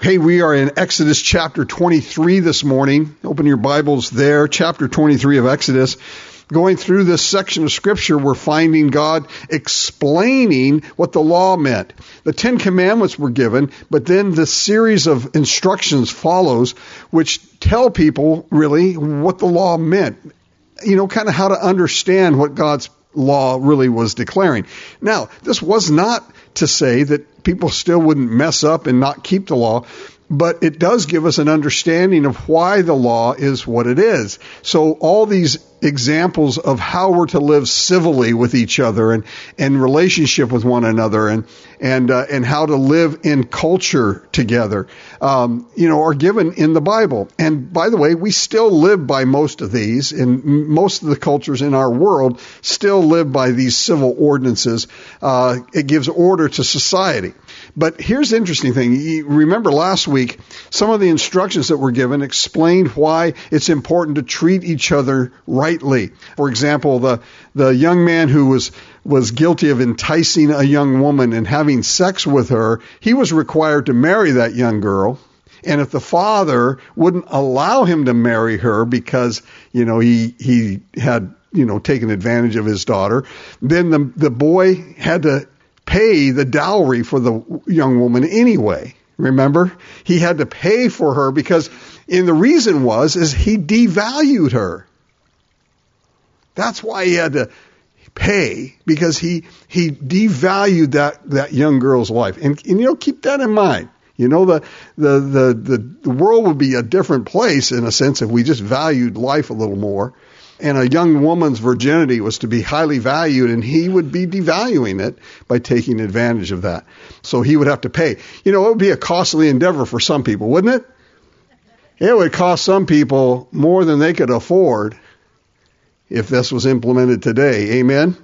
Hey, we are in Exodus chapter 23 this morning. Open your Bibles there, chapter 23 of Exodus. Going through this section of Scripture, we're finding God explaining what the law meant. The Ten Commandments were given, but then the series of instructions follows, which tell people really what the law meant. You know, kind of how to understand what God's law really was declaring. Now, this was not to say that people still wouldn't mess up and not keep the law, but it does give us an understanding of why the law is what it is. So all these examples of how we're to live civilly with each other and relationship with one another and how to live in culture together, are given in the Bible. And by the way, we still live by most of these, and most of the cultures in our world still live by these civil ordinances. It gives order to society. But here's the interesting thing. You remember last week, some of the instructions that were given explained why it's important to treat each other rightly. For example, the young man who was guilty of enticing a young woman and having sex with her, he was required to marry that young girl. And if the father wouldn't allow him to marry her because, he had, taken advantage of his daughter, then the boy had to pay the dowry for the young woman anyway. Remember? He had to pay for her because, and the reason is he devalued her. That's why he had to pay, because he devalued that young girl's life. And keep that in mind. The world would be a different place in a sense if we just valued life a little more. And a young woman's virginity was to be highly valued, and he would be devaluing it by taking advantage of that. So he would have to pay. It would be a costly endeavor for some people, wouldn't it? It would cost some people more than they could afford if this was implemented today. Amen?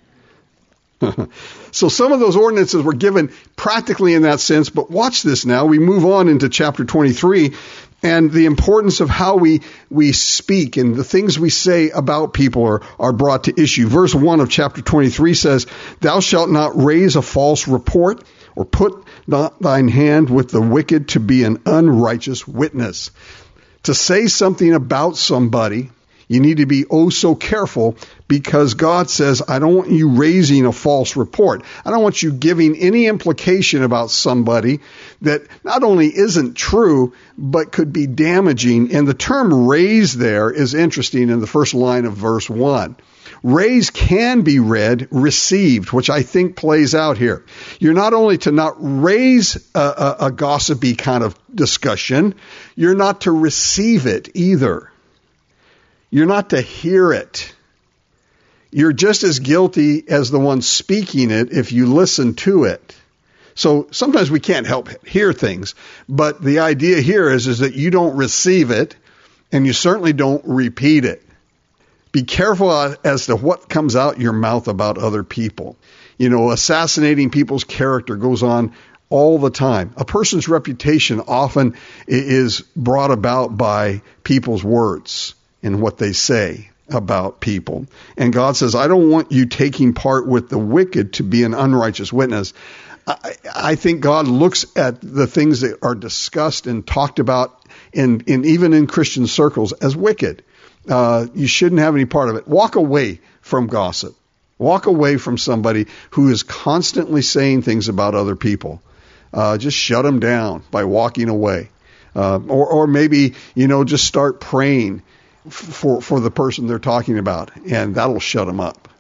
So some of those ordinances were given practically in that sense, but watch this now. We move on into chapter 23 and the importance of how we speak and the things we say about people are brought to issue. Verse 1 of chapter 23 says, "Thou shalt not raise a false report or put not thine hand with the wicked to be an unrighteous witness." To say something about somebody, you need to be so careful, because God says, I don't want you raising a false report. I don't want you giving any implication about somebody that not only isn't true, but could be damaging. And the term raise there is interesting in the first line of verse 1. Raise can be read received, which I think plays out here. You're not only to not raise a gossipy kind of discussion, you're not to receive it either. You're not to hear it. You're just as guilty as the one speaking it if you listen to it. So sometimes we can't help hear things, but the idea here is that you don't receive it, and you certainly don't repeat it. Be careful as to what comes out your mouth about other people. Assassinating people's character goes on all the time. A person's reputation often is brought about by people's words and what they say about people. And God says, I don't want you taking part with the wicked to be an unrighteous witness. I think God looks at the things that are discussed and talked about even in Christian circles as wicked. You shouldn't have any part of it. Walk away from gossip. Walk away from somebody who is constantly saying things about other people. Just shut them down by walking away. Or maybe, just start praying for the person they're talking about, and that'll shut them up,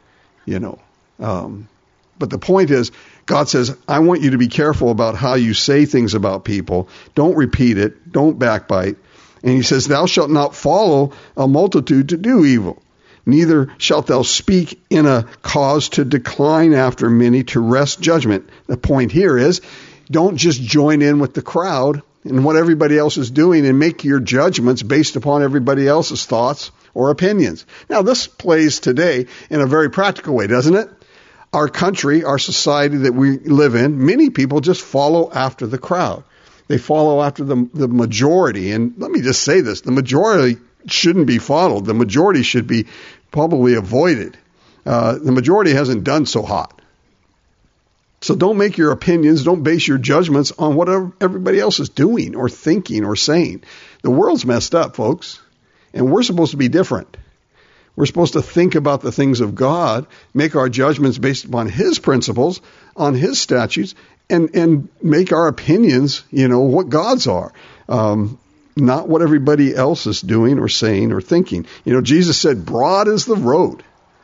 But the point is, God says, I want you to be careful about how you say things about people. Don't repeat it. Don't backbite. And he says, thou shalt not follow a multitude to do evil. Neither shalt thou speak in a cause to decline after many to wrest judgment. The point here is, don't just join in with the crowd and what everybody else is doing and make your judgments based upon everybody else's thoughts or opinions. Now, this plays today in a very practical way, doesn't it? Our country, our society that we live in, many people just follow after the crowd. They follow after the majority. And let me just say this, the majority shouldn't be followed. The majority should be probably avoided. The majority hasn't done so hot. So don't make your opinions, don't base your judgments on what everybody else is doing or thinking or saying. The world's messed up, folks, and we're supposed to be different. We're supposed to think about the things of God, make our judgments based upon His principles, on His statutes, and make our opinions, what God's are, not what everybody else is doing or saying or thinking. Jesus said, broad is the road.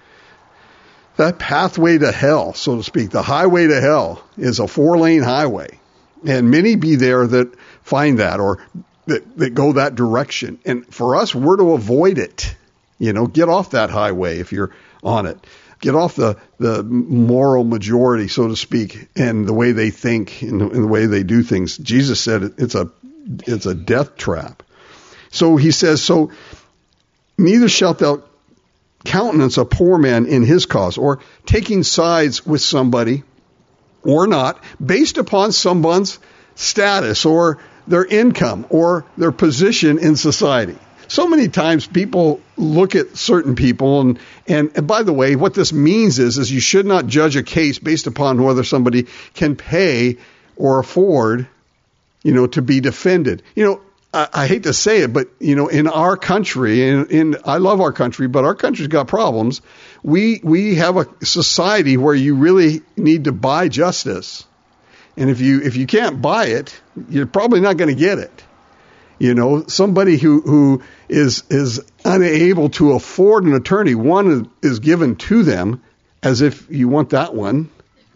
That pathway to hell, so to speak, the highway to hell is a 4-lane highway. And many be there that find that or that go that direction. And for us, we're to avoid it. Get off that highway if you're on it. Get off the moral majority, so to speak, and the way they think and the way they do things. Jesus said it's a death trap. So he says, so neither shalt thou countenance a poor man in his cause, or taking sides with somebody or not, based upon someone's status or their income or their position in society. So many times people look at certain people, and by the way, what this means is you should not judge a case based upon whether somebody can pay or afford, to be defended. I hate to say it, but in our country, and I love our country, but our country's got problems. We have a society where you really need to buy justice, and if you can't buy it, you're probably not going to get it. Somebody who is unable to afford an attorney, one is given to them as if you want that one,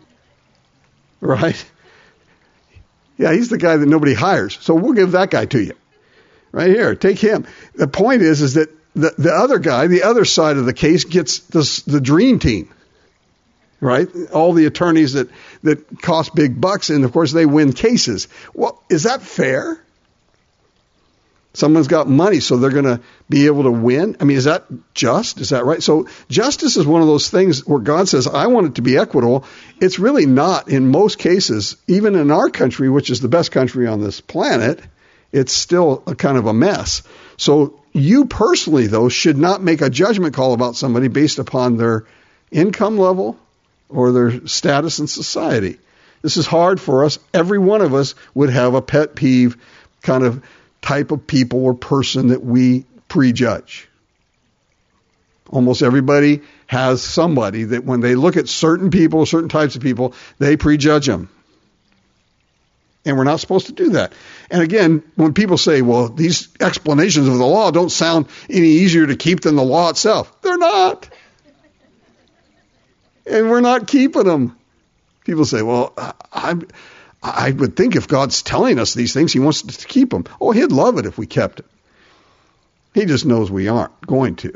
right? Yeah, he's the guy that nobody hires, so we'll give that guy to you. Right here, take him. The point is that the other guy, the other side of the case, gets the dream team, right? All the attorneys that cost big bucks, and of course they win cases. Well, is that fair? Someone's got money, so they're going to be able to win. I mean, is that just? Is that right? So justice is one of those things where God says, I want it to be equitable. It's really not in most cases, even in our country, which is the best country on this planet. It's still a kind of a mess. So you personally, though, should not make a judgment call about somebody based upon their income level or their status in society. This is hard for us. Every one of us would have a pet peeve kind of type of people or person that we prejudge. Almost everybody has somebody that when they look at certain people, certain types of people, they prejudge them. And we're not supposed to do that. And again, when people say, well, these explanations of the law don't sound any easier to keep than the law itself. They're not. And we're not keeping them. People say, well, I would think if God's telling us these things, He wants us to keep them. Oh, He'd love it if we kept it. He just knows we aren't going to.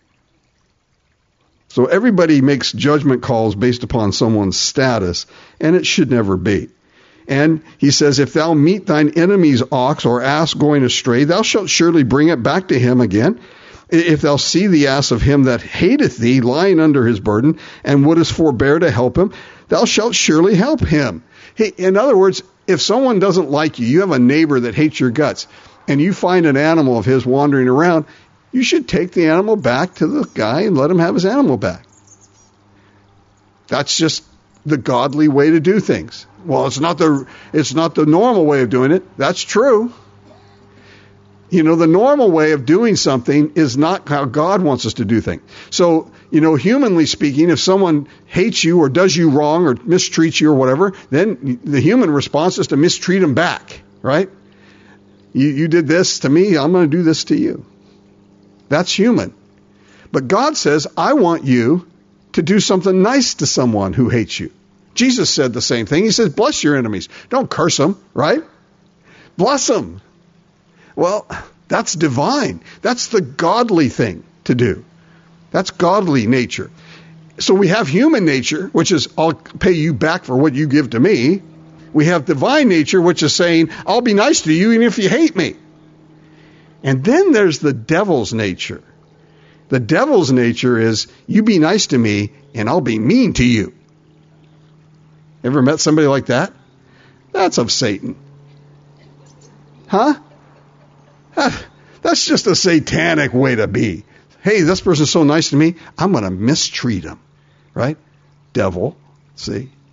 So everybody makes judgment calls based upon someone's status, and it should never be. And he says, if thou meet thine enemy's ox or ass going astray, thou shalt surely bring it back to him again. If thou see the ass of him that hateth thee lying under his burden, and wouldest forbear to help him, thou shalt surely help him. Hey, in other words, if someone doesn't like you, you have a neighbor that hates your guts, and you find an animal of his wandering around, you should take the animal back to the guy and let him have his animal back. That's just the godly way to do things. Well, it's not the normal way of doing it. That's true. The normal way of doing something is not how God wants us to do things. So, humanly speaking, if someone hates you or does you wrong or mistreats you or whatever, then the human response is to mistreat them back, right? You did this to me, I'm going to do this to you. That's human. But God says, I want you to do something nice to someone who hates you. Jesus said the same thing. He says, bless your enemies. Don't curse them, right? Bless them. Well, that's divine. That's the godly thing to do. That's godly nature. So we have human nature, which is, I'll pay you back for what you give to me. We have divine nature, which is saying, I'll be nice to you even if you hate me. And then there's the devil's nature. The devil's nature is, you be nice to me and I'll be mean to you. Ever met somebody like that? That's of Satan. Huh? That's just a satanic way to be. Hey, this person's so nice to me, I'm going to mistreat him. Right? Devil. See?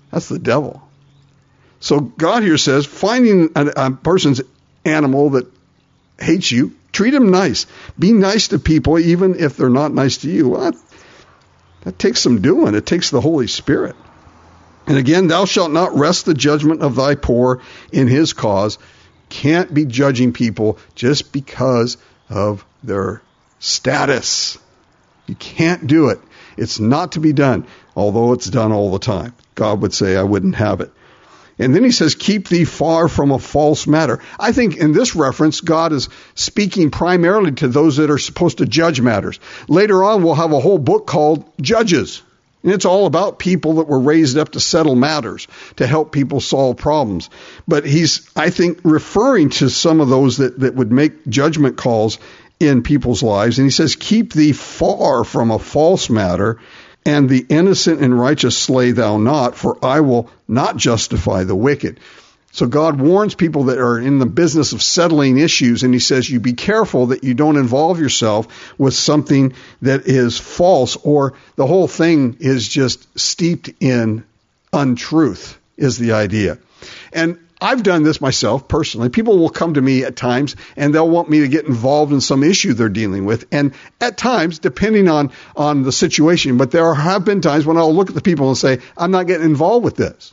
That's the devil. So God here says, finding a person's animal that hates you, treat him nice. Be nice to people even if they're not nice to you. Well, that takes some doing. It takes the Holy Spirit. And again, thou shalt not wrest the judgment of thy poor in his cause. Can't be judging people just because of their status. You can't do it. It's not to be done, although it's done all the time. God would say, I wouldn't have it. And then he says, keep thee far from a false matter. I think in this reference, God is speaking primarily to those that are supposed to judge matters. Later on, we'll have a whole book called Judges. And it's all about people that were raised up to settle matters, to help people solve problems. But he's, I think, referring to some of those that would make judgment calls in people's lives. And he says, keep thee far from a false matter, and the innocent and righteous slay thou not, for I will not justify the wicked. So God warns people that are in the business of settling issues, and he says, you be careful that you don't involve yourself with something that is false, or the whole thing is just steeped in untruth, is the idea. And I've done this myself personally. People will come to me at times and they'll want me to get involved in some issue they're dealing with. And at times, depending on the situation, but there have been times when I'll look at the people and say, I'm not getting involved with this.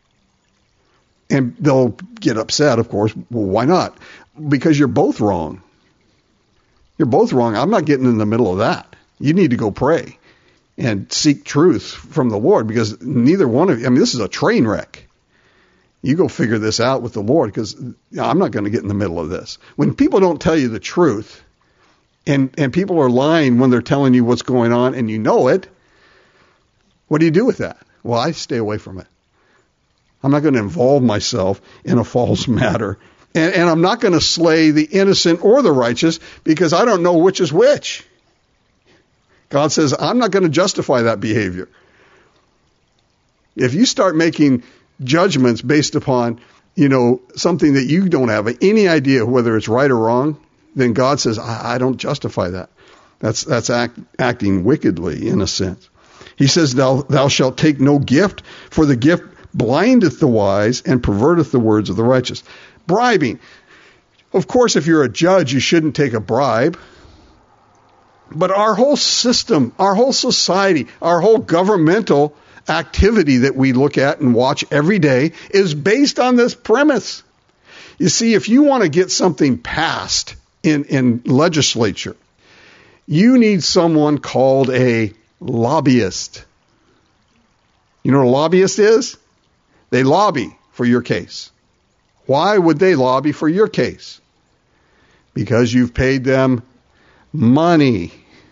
And they'll get upset, of course. Well, why not? Because you're both wrong. You're both wrong. I'm not getting in the middle of that. You need to go pray and seek truth from the Lord, because neither one of you, I mean, this is a train wreck. You go figure this out with the Lord, because I'm not going to get in the middle of this. When people don't tell you the truth, and people are lying when they're telling you what's going on and you know it, what do you do with that? Well, I stay away from it. I'm not going to involve myself in a false matter. And I'm not going to slay the innocent or the righteous, because I don't know which is which. God says, I'm not going to justify that behavior. If you start making judgments based upon, something that you don't have any idea whether it's right or wrong, then God says, I don't justify that. That's acting wickedly, in a sense. He says, thou shalt take no gift, for the gift blindeth the wise and perverteth the words of the righteous. Bribing. Of course, if you're a judge, you shouldn't take a bribe. But our whole system, our whole society, our whole governmental activity that we look at and watch every day is based on this premise. You see, if you want to get something passed in legislature, you need someone called a lobbyist. You know what a lobbyist is? They lobby for your case. Why would they lobby for your case? Because you've paid them money.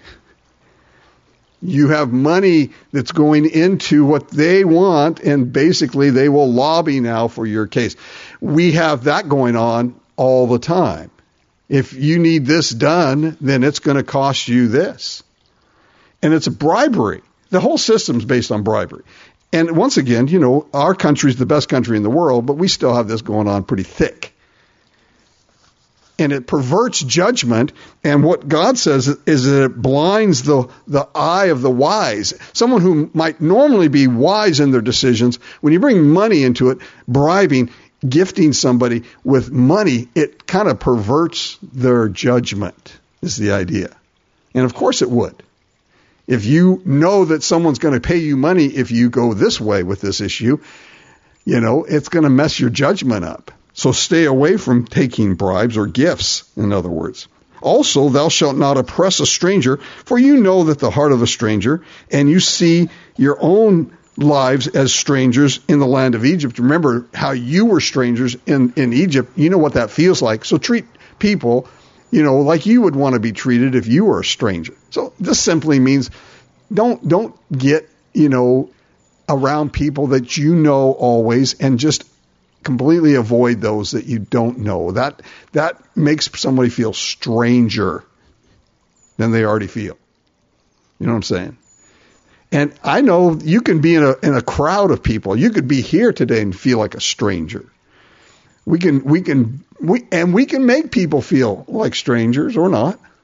You have money that's going into what they want, and basically they will lobby now for your case. We have that going on all the time. If you need this done, then it's going to cost you this. And it's a bribery. The whole system's based on bribery. And once again, our country's the best country in the world, but we still have this going on pretty thick. And it perverts judgment. And what God says is that it blinds the eye of the wise. Someone who might normally be wise in their decisions, when you bring money into it, bribing, gifting somebody with money, it kind of perverts their judgment, is the idea. And of course it would. If you know that someone's going to pay you money if you go this way with this issue, it's going to mess your judgment up. So stay away from taking bribes or gifts, in other words. Also, thou shalt not oppress a stranger, for you know that the heart of a stranger, and you see your own lives as strangers in the land of Egypt. Remember how you were strangers in Egypt. You know what that feels like. So treat people, like you would want to be treated if you were a stranger. So this simply means don't get, around people that you know always, and just completely avoid those that you don't know. That makes somebody feel stranger than they already feel. You know what I'm saying? And I know you can be in a crowd of people. You could be here today and feel like a stranger. We can make people feel like strangers or not.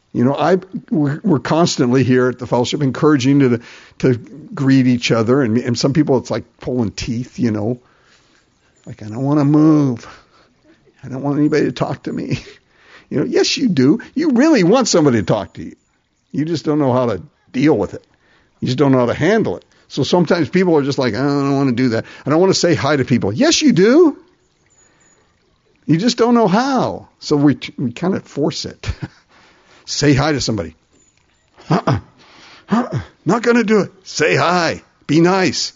We're constantly here at the fellowship encouraging you to greet each other. And some people, it's like pulling teeth, Like, I don't want to move. I don't want anybody to talk to me. Yes, you do. You really want somebody to talk to you. You just don't know how to deal with it. You just don't know how to handle it. So sometimes people are just like, I don't want to do that. I don't want to say hi to people. Yes, you do. You just don't know how. So we kind of force it. Say hi to somebody. Not going to do it. Say hi. Be nice.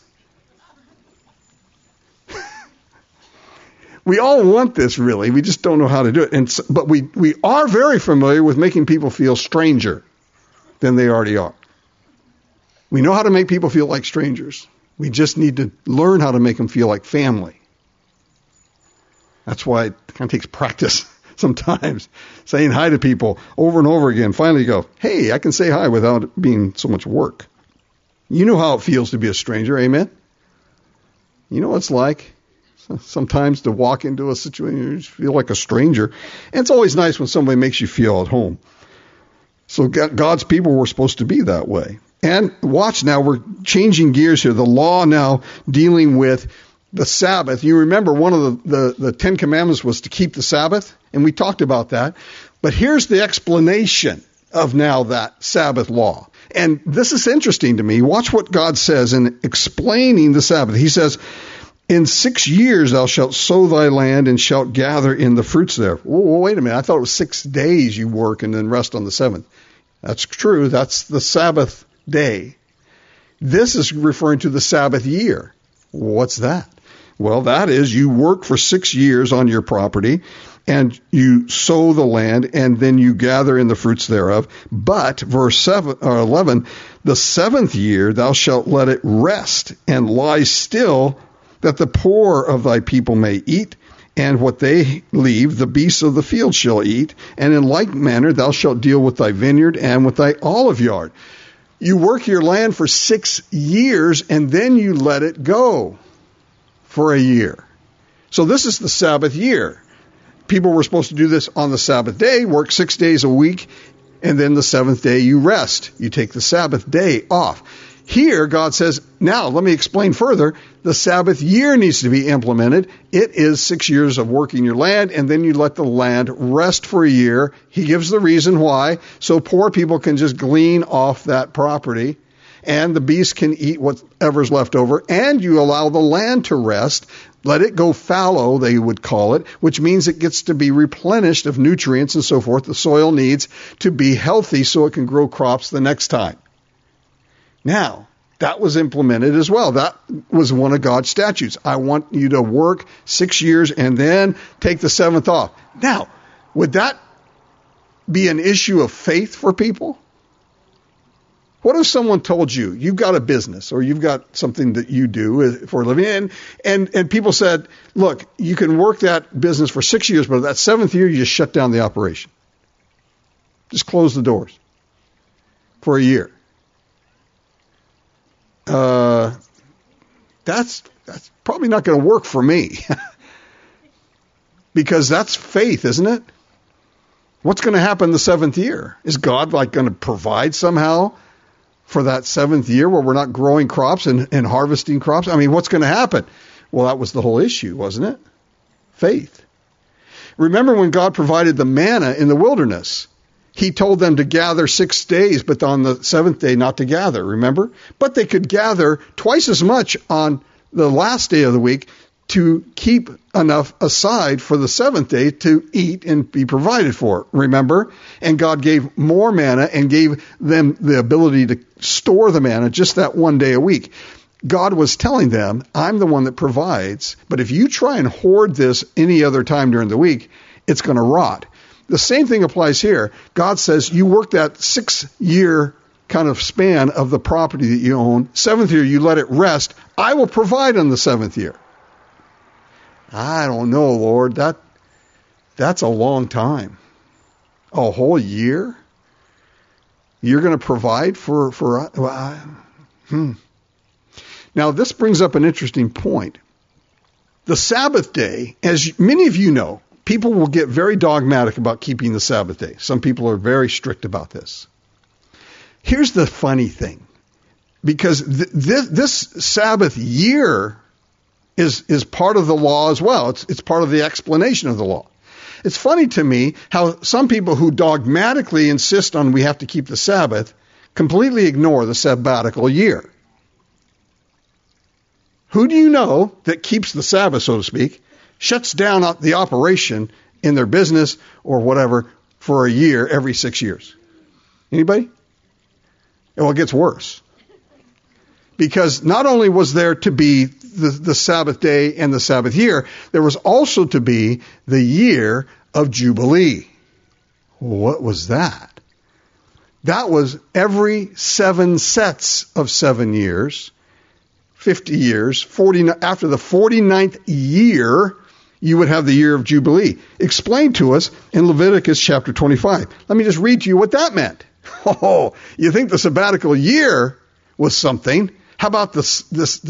We all want this, really. We just don't know how to do it. But we are very familiar with making people feel stranger than they already are. We know how to make people feel like strangers. We just need to learn how to make them feel like family. That's why it kind of takes practice sometimes, saying hi to people over and over again. Finally you go, hey, I can say hi without it being so much work. You know how it feels to be a stranger, amen? You know what it's like sometimes to walk into a situation you just feel like a stranger. And it's always nice when somebody makes you feel at home. So God's people were supposed to be that way. And watch now, we're changing gears here. The law now dealing with the Sabbath. You remember one of the Ten Commandments was to keep the Sabbath, and we talked about that. But here's the explanation of now that Sabbath law. And this is interesting to me. Watch what God says in explaining the Sabbath. He says, in 6 years thou shalt sow thy land and shalt gather in the fruits there. Well, wait a minute. I thought it was 6 days you work and then rest on the seventh. That's true. That's the Sabbath day. This is referring to the Sabbath year. What's that? Well, that is you work for 6 years on your property and you sow the land and then you gather in the fruits thereof. But verse 11, the seventh year thou shalt let it rest and lie still, that the poor of thy people may eat, and what they leave the beasts of the field shall eat. And in like manner thou shalt deal with thy vineyard and with thy olive yard. You work your land for 6 years and then you let it go for a year. So this is the Sabbath year. People were supposed to do this on the Sabbath day, work 6 days a week, and then the seventh day you rest. You take the Sabbath day off. Here, God says, now let me explain further. The Sabbath year needs to be implemented. It is 6 years of working your land, and then you let the land rest for a year. He gives the reason why, so poor people can just glean off that property, and the beasts can eat whatever's left over, and you allow the land to rest. Let it go fallow, they would call it, which means it gets to be replenished of nutrients and so forth. The soil needs to be healthy so it can grow crops the next time. Now, that was implemented as well. That was one of God's statutes. I want you to work 6 years and then take the seventh off. Now, would that be an issue of faith for people? What if someone told you, you've got a business or you've got something that you do for a living, and people said, look, you can work that business for 6 years, but that seventh year, you just shut down the operation. Just close the doors for a year. That's probably not going to work for me because that's faith, isn't it? What's going to happen the seventh year? Is God going to provide somehow for that seventh year where we're not growing crops and harvesting crops? I mean, what's going to happen? Well, that was the whole issue, wasn't it? Faith. Remember when God provided the manna in the wilderness? He told them to gather 6 days, but on the seventh day not to gather, remember? But they could gather twice as much on the last day of the week to keep enough aside for the seventh day to eat and be provided for, remember? And God gave more manna and gave them the ability to store the manna just that one day a week. God was telling them, I'm the one that provides, but if you try and hoard this any other time during the week, it's going to rot. The same thing applies here. God says you work that 6 year kind of span of the property that you own. Seventh year, you let it rest. I will provide on the seventh year. I don't know, Lord. That's a long time. A whole year? You're going to provide for Now, this brings up an interesting point. The Sabbath day, as many of you know, people will get very dogmatic about keeping the Sabbath day. Some people are very strict about this. Here's the funny thing, because this Sabbath year is part of the law as well. It's part of the explanation of the law. It's funny to me how some people who dogmatically insist on we have to keep the Sabbath completely ignore the sabbatical year. Who do you know that keeps the Sabbath, so to speak, shuts down the operation in their business or whatever for a year every 6 years? Anybody? Well, it gets worse. Because not only was there to be the Sabbath day and the Sabbath year, there was also to be the year of Jubilee. What was that? That was every 7 sets of 7 years, 50 years, 40, after the 49th year, you would have the year of Jubilee. Explained to us in Leviticus chapter 25. Let me just read to you what that meant. Oh, you think the sabbatical year was something? How about this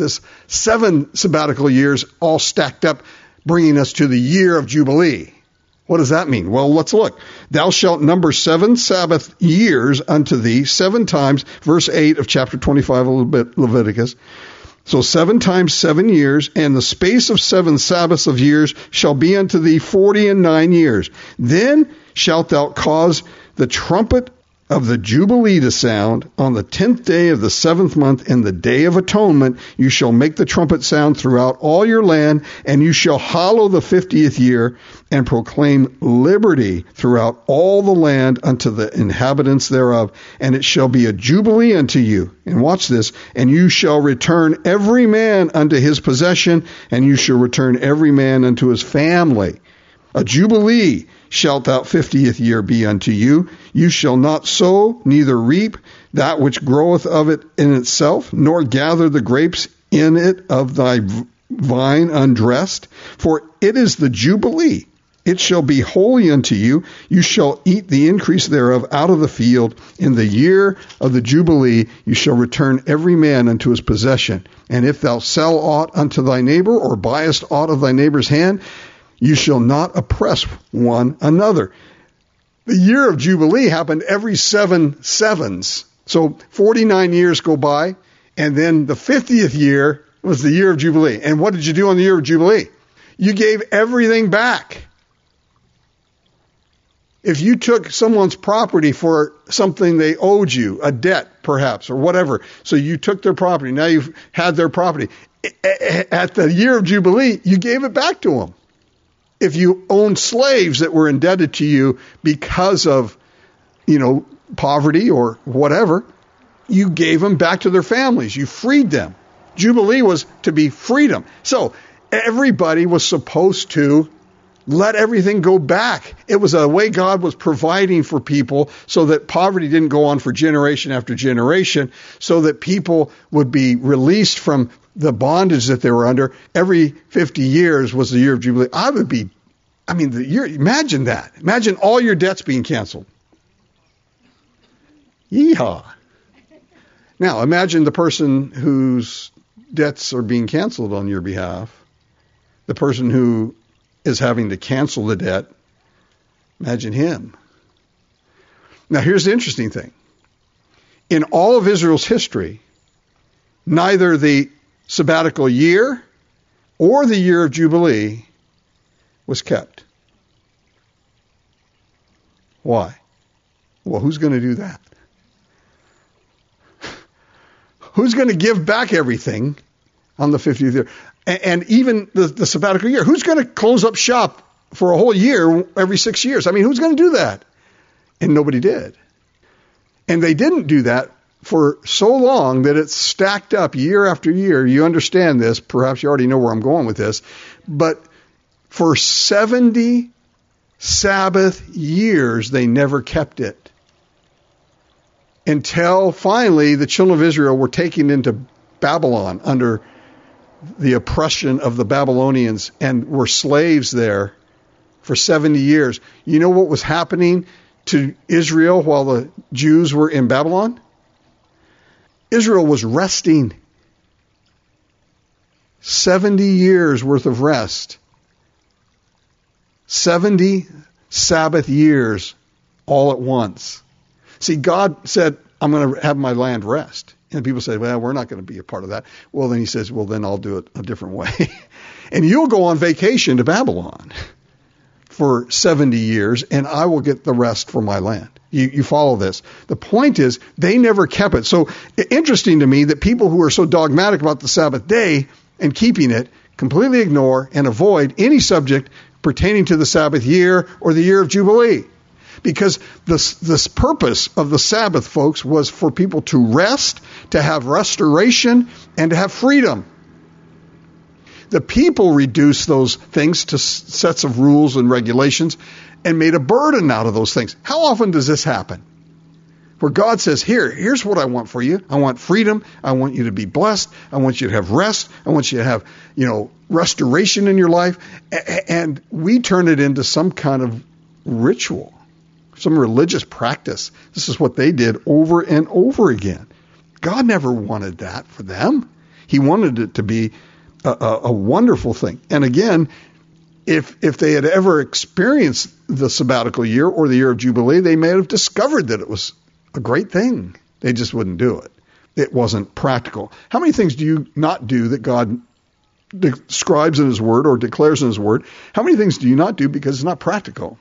7 sabbatical years all stacked up, bringing us to the year of Jubilee? What does that mean? Well, let's look. Thou shalt number 7 Sabbath years unto thee 7 times, verse 8 of chapter 25 of Leviticus. So 7 times 7 years, and the space of 7 Sabbaths of years shall be unto thee 49 years. Then shalt thou cause the trumpet of the Jubilee to sound on the 10th day of the 7th month, in the day of atonement. You shall make the trumpet sound throughout all your land, and you shall hallow the 50th year, and proclaim liberty throughout all the land unto the inhabitants thereof. And it shall be a jubilee unto you. And watch this. And you shall return every man unto his possession, and you shall return every man unto his family. A jubilee shalt thou 50th year be unto you. You shall not sow, neither reap that which groweth of it in itself, nor gather the grapes in it of thy vine undressed. For it is the jubilee. It shall be holy unto you. You shall eat the increase thereof out of the field. In the year of the jubilee you shall return every man unto his possession. And if thou sell aught unto thy neighbor, or buyest aught of thy neighbor's hand, you shall not oppress one another. The year of Jubilee happened every 7 sevens. So 49 years go by, and then the 50th year was the year of Jubilee. And what did you do on the year of Jubilee? You gave everything back. If you took someone's property for something they owed you, a debt perhaps, or whatever, so you took their property, now you've had their property. At the year of Jubilee, you gave it back to them. If you owned slaves that were indebted to you because of, poverty or whatever, you gave them back to their families. You freed them. Jubilee was to be freedom. So everybody was supposed to let everything go back. It was a way God was providing for people so that poverty didn't go on for generation after generation, so that people would be released from the bondage that they were under. Every 50 years was the year of Jubilee. Imagine that. Imagine all your debts being canceled. Yeehaw. Now, imagine the person whose debts are being canceled on your behalf, the person who is having to cancel the debt. Imagine him. Now, here's the interesting thing. In all of Israel's history, neither the sabbatical year or the year of Jubilee was kept. Why? Well, who's going to do that? Who's going to give back everything on the 50th year? And even the sabbatical year. Who's going to close up shop for a whole year every 6 years? Who's going to do that? And nobody did. And they didn't do that for so long that it's stacked up year after year. You understand this. Perhaps you already know where I'm going with this. But for 70 Sabbath years, they never kept it. Until finally the children of Israel were taken into Babylon under the oppression of the Babylonians and were slaves there for 70 years. You know what was happening to Israel while the Jews were in Babylon? Israel was resting. 70 years worth of rest. 70 Sabbath years all at once. See, God said, I'm going to have my land rest. And people say, well, we're not going to be a part of that. Well, then he says, well, then I'll do it a different way. And you'll go on vacation to Babylon for 70 years, and I will get the rest for my land. You follow this. The point is, they never kept it. So interesting to me that people who are so dogmatic about the Sabbath day and keeping it completely ignore and avoid any subject pertaining to the Sabbath year or the year of Jubilee. Because this purpose of the Sabbath, folks, was for people to rest, to have restoration, and to have freedom. The people reduced those things to sets of rules and regulations and made a burden out of those things. How often does this happen? Where God says, here's what I want for you. I want freedom. I want you to be blessed. I want you to have rest. I want you to have, restoration in your life. And we turn it into some kind of ritual, some religious practice. This is what they did over and over again. God never wanted that for them. He wanted it to be a wonderful thing. And again, if they had ever experienced the sabbatical year or the year of Jubilee, they may have discovered that it was a great thing. They just wouldn't do it. It wasn't practical. How many things do you not do that God describes in his word or declares in his word? How many things do you not do because it's not practical?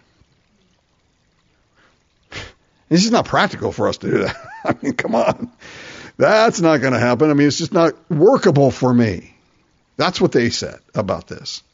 It's just not practical for us to do that. I mean, come on. That's not going to happen. I mean, it's just not workable for me. That's what they said about this.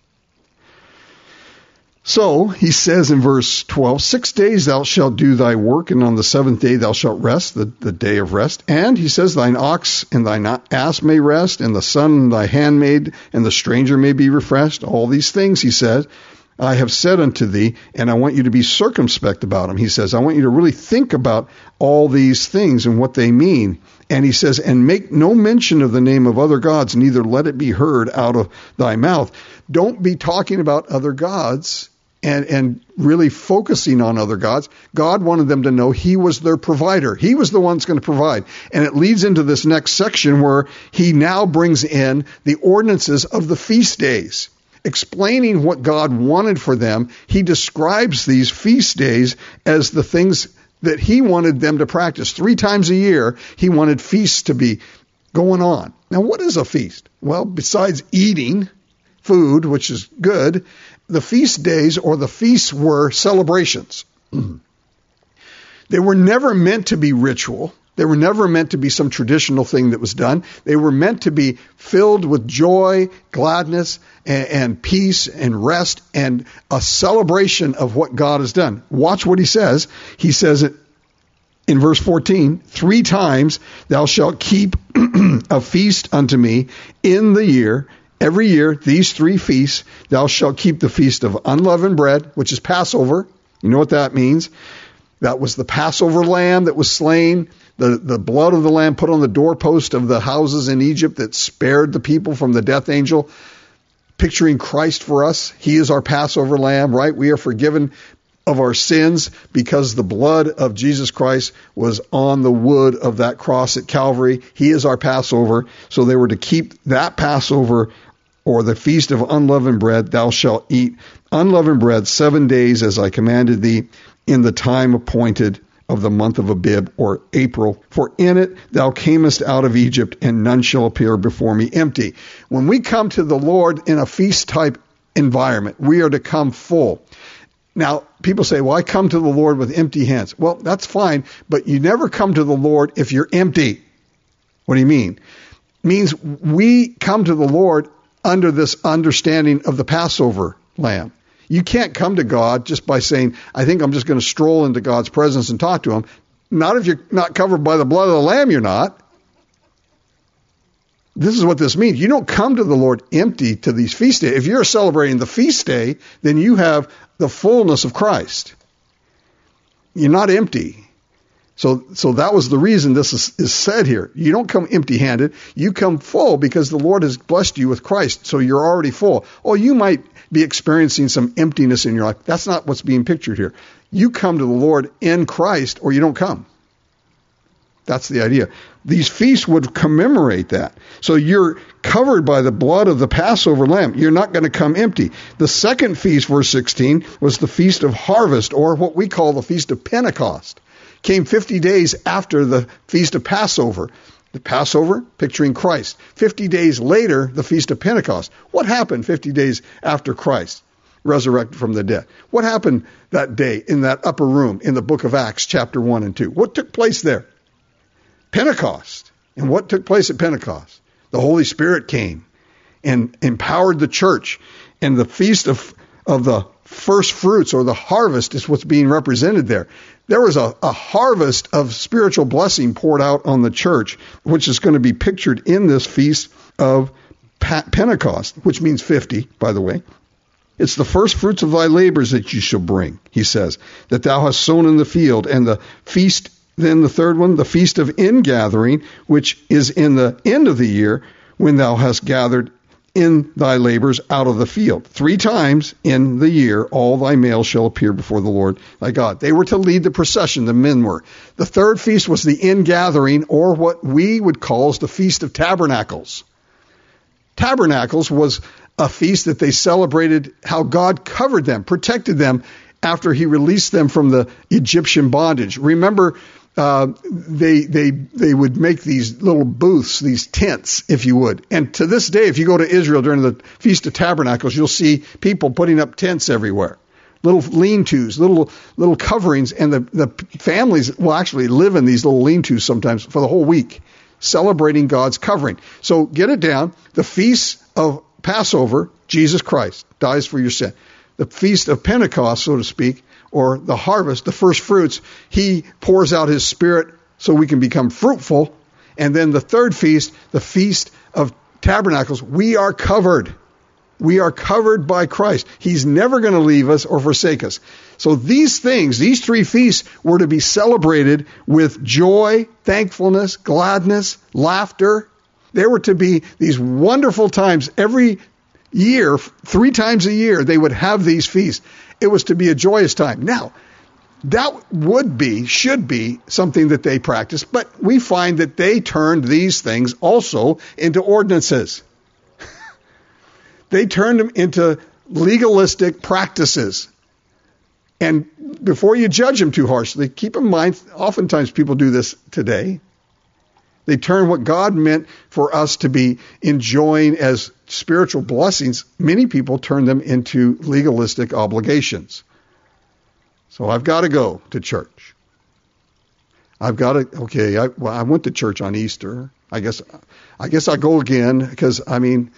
So he says in verse 12, 6 days thou shalt do thy work, and on the seventh day thou shalt rest, the day of rest. And he says, thine ox and thine ass may rest, and the son and thy handmaid and the stranger may be refreshed. All these things, he said, I have said unto thee, and I want you to be circumspect about them. He says, I want you to really think about all these things and what they mean. And he says, and make no mention of the name of other gods, neither let it be heard out of thy mouth. Don't be talking about other gods and really focusing on other gods. God wanted them to know he was their provider. He was the one that's going to provide. And it leads into this next section where he now brings in the ordinances of the feast days. Explaining what God wanted for them, he describes these feast days as the things that he wanted them to practice. 3 times a year, he wanted feasts to be going on. Now, what is a feast? Well, besides eating food, which is good, the feast days or the feasts were celebrations. They were never meant to be ritual. They were never meant to be some traditional thing that was done. They were meant to be filled with joy, gladness, and peace and rest and a celebration of what God has done. Watch what he says. He says it in verse 14, 3 times thou shalt keep a feast unto me in the year. Every year, these 3 feasts, thou shalt keep the feast of unleavened bread, which is Passover. You know what that means? That was the Passover lamb that was slain, the blood of the lamb put on the doorpost of the houses in Egypt that spared the people from the death angel, picturing Christ for us. He is our Passover lamb, right? We are forgiven of our sins because the blood of Jesus Christ was on the wood of that cross at Calvary. He is our Passover. So they were to keep that Passover or the feast of unleavened bread. Thou shalt eat unleavened bread 7 days as I commanded thee in the time appointed of the month of Abib, or April. For in it thou camest out of Egypt, and none shall appear before me empty. When we come to the Lord in a feast-type environment, we are to come full. Now, people say, well, I come to the Lord with empty hands. Well, that's fine, but you never come to the Lord if you're empty. What do you mean? It means we come to the Lord under this understanding of the Passover lamb. You can't come to God just by saying, I think I'm just going to stroll into God's presence and talk to him. Not if you're not covered by the blood of the Lamb, you're not. This is what this means. You don't come to the Lord empty to these feast days. If you're celebrating the feast day, then you have the fullness of Christ. You're not empty. So that was the reason this is said here. You don't come empty-handed. You come full because the Lord has blessed you with Christ, so you're already full. Oh, you might be experiencing some emptiness in your life. That's not what's being pictured here. You come to the Lord in Christ or you don't come. That's the idea. These feasts would commemorate that. So you're covered by the blood of the Passover lamb. You're not going to come empty. The second feast, verse 16, was the Feast of Harvest, or what we call the Feast of Pentecost. Came 50 days after the Feast of Passover. The Passover, picturing Christ. 50 days later, the Feast of Pentecost. What happened 50 days after Christ resurrected from the dead? What happened that day in that upper room in the book of Acts, chapter 1 and 2? What took place there? Pentecost. And what took place at Pentecost? The Holy Spirit came and empowered the church. And the Feast of the First Fruits, or the harvest, is what's being represented there. There was a harvest of spiritual blessing poured out on the church, which is going to be pictured in this Feast of Pentecost, which means 50, by the way. It's the first fruits of thy labors that you shall bring, he says, that thou hast sown in the field. And the feast, then the third one, the Feast of Ingathering, which is in the end of the year, when thou hast gathered in thy labors out of the field. 3 times in the year all thy males shall appear before the Lord thy God. They were to lead the procession, the men were. The third feast was the Ingathering, or what we would call as the Feast of Tabernacles. Tabernacles was a feast that they celebrated how God covered them, protected them after he released them from the Egyptian bondage. Remember, they would make these little booths, these tents, if you would. And to this day, if you go to Israel during the Feast of Tabernacles, you'll see people putting up tents everywhere. Little lean-tos, little coverings, and the families will actually live in these little lean-tos sometimes for the whole week, celebrating God's covering. So get it down. The Feast of Passover, Jesus Christ dies for your sin. The Feast of Pentecost, so to speak, or the harvest, the first fruits, he pours out his Spirit so we can become fruitful. And then the third feast, the Feast of Tabernacles, we are covered. We are covered by Christ. He's never going to leave us or forsake us. So these things, these 3 feasts, were to be celebrated with joy, thankfulness, gladness, laughter. They were to be these wonderful times every year, 3 times a year, they would have these feasts. It was to be a joyous time. Now, that should be something that they practiced, but we find that they turned these things also into ordinances. They turned them into legalistic practices. And before you judge them too harshly, keep in mind, oftentimes people do this today. They turn what God meant for us to be enjoying as spiritual blessings. Many people turn them into legalistic obligations. So I've got to go to church. I went to church on Easter. I guess I'll go again because, okay.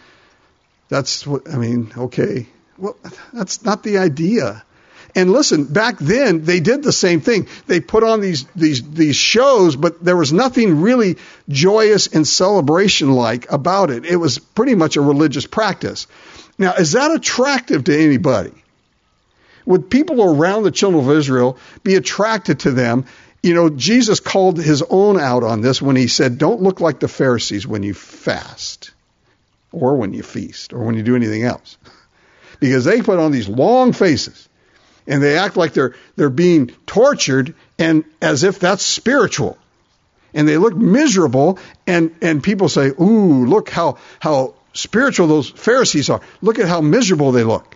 Well, that's not the idea. And listen, back then they did the same thing. They put on these shows, but there was nothing really joyous and celebration-like about it. It was pretty much a religious practice. Now, is that attractive to anybody? Would people around the children of Israel be attracted to them? You know, Jesus called his own out on this when he said, don't look like the Pharisees when you fast or when you feast or when you do anything else. Because they put on these long faces. And they act like they're being tortured, and as if that's spiritual. And they look miserable, and people say, ooh, look how spiritual those Pharisees are. Look at how miserable they look.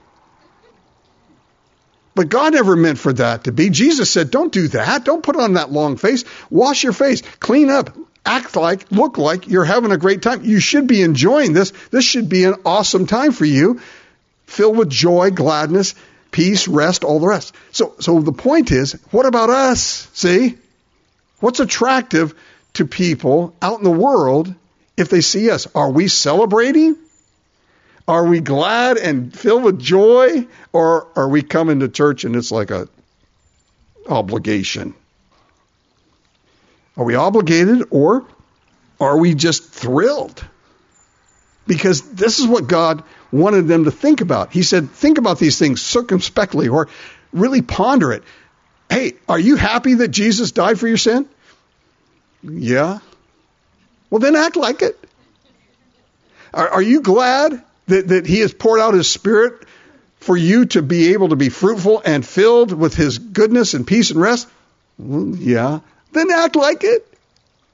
But God never meant for that to be. Jesus said, don't do that. Don't put on that long face. Wash your face. Clean up. Act like, look like you're having a great time. You should be enjoying this. This should be an awesome time for you, filled with joy, gladness, peace, rest, all the rest. So the point is, what about us? See? What's attractive to people out in the world if they see us? Are we celebrating? Are we glad and filled with joy? Or are we coming to church and it's like a obligation? Are we obligated or are we just thrilled? Because this is what God wanted them to think about. He said, think about these things circumspectly or really ponder it. Hey, are you happy that Jesus died for your sin? Yeah. Well, then act like it. Are you glad that he has poured out his Spirit for you to be able to be fruitful and filled with his goodness and peace and rest? Well, yeah. Then act like it.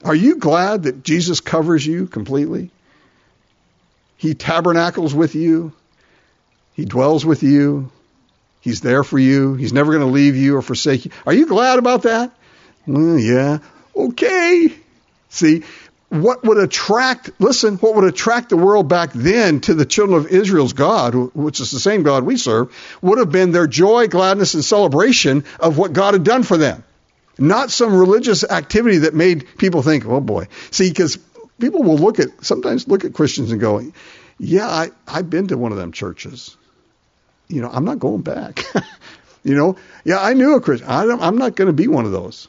Are you glad that Jesus covers you completely? He tabernacles with you. He dwells with you. He's there for you. He's never going to leave you or forsake you. Are you glad about that? Well, yeah. Okay. See, what would attract the world back then to the children of Israel's God, which is the same God we serve, would have been their joy, gladness, and celebration of what God had done for them. Not some religious activity that made people think, oh boy. See, because people will sometimes look at Christians and go, yeah, I've been to one of them churches. I'm not going back. Yeah, I knew a Christian. I'm not going to be one of those.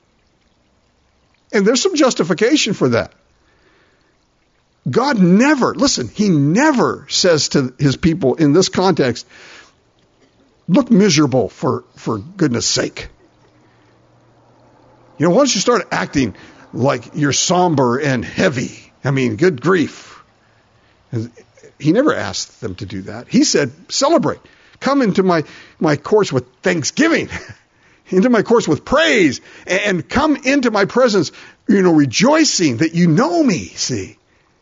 And there's some justification for that. God he never says to his people in this context, look miserable for goodness sake. Once you start acting like you're somber and heavy, good grief. He never asked them to do that. He said, celebrate. Come into my courts with thanksgiving, into my courts with praise, and come into my presence, rejoicing that you know me, see.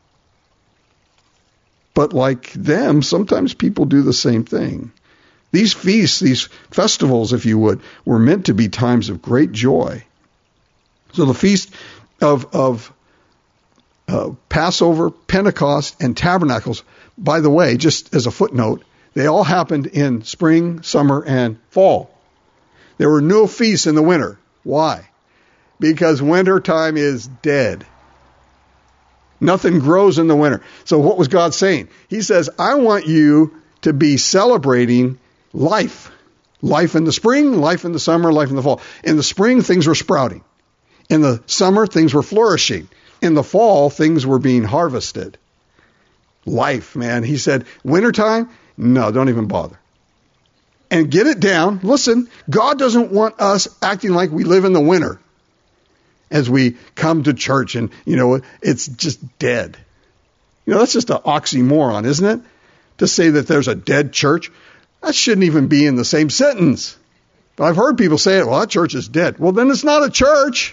But like them, sometimes people do the same thing. These feasts, these festivals, if you would, were meant to be times of great joy. So the feast of Passover, Pentecost, and Tabernacles, by the way, just as a footnote, they all happened in spring, summer, and fall. There were no feasts in the winter. Why? Because winter time is dead. Nothing grows in the winter. So what was God saying? He says, I want you to be celebrating life. Life in the spring, life in the summer, life in the fall. In the spring, things were sprouting. In the summer, things were flourishing. In the fall, things were being harvested. Life, man. He said, wintertime, no, don't even bother. And get it down. Listen, God doesn't want us acting like we live in the winter as we come to church and, it's just dead. That's just an oxymoron, isn't it? To say that there's a dead church. That shouldn't even be in the same sentence. But I've heard people say, well, that church is dead. Well, then it's not a church.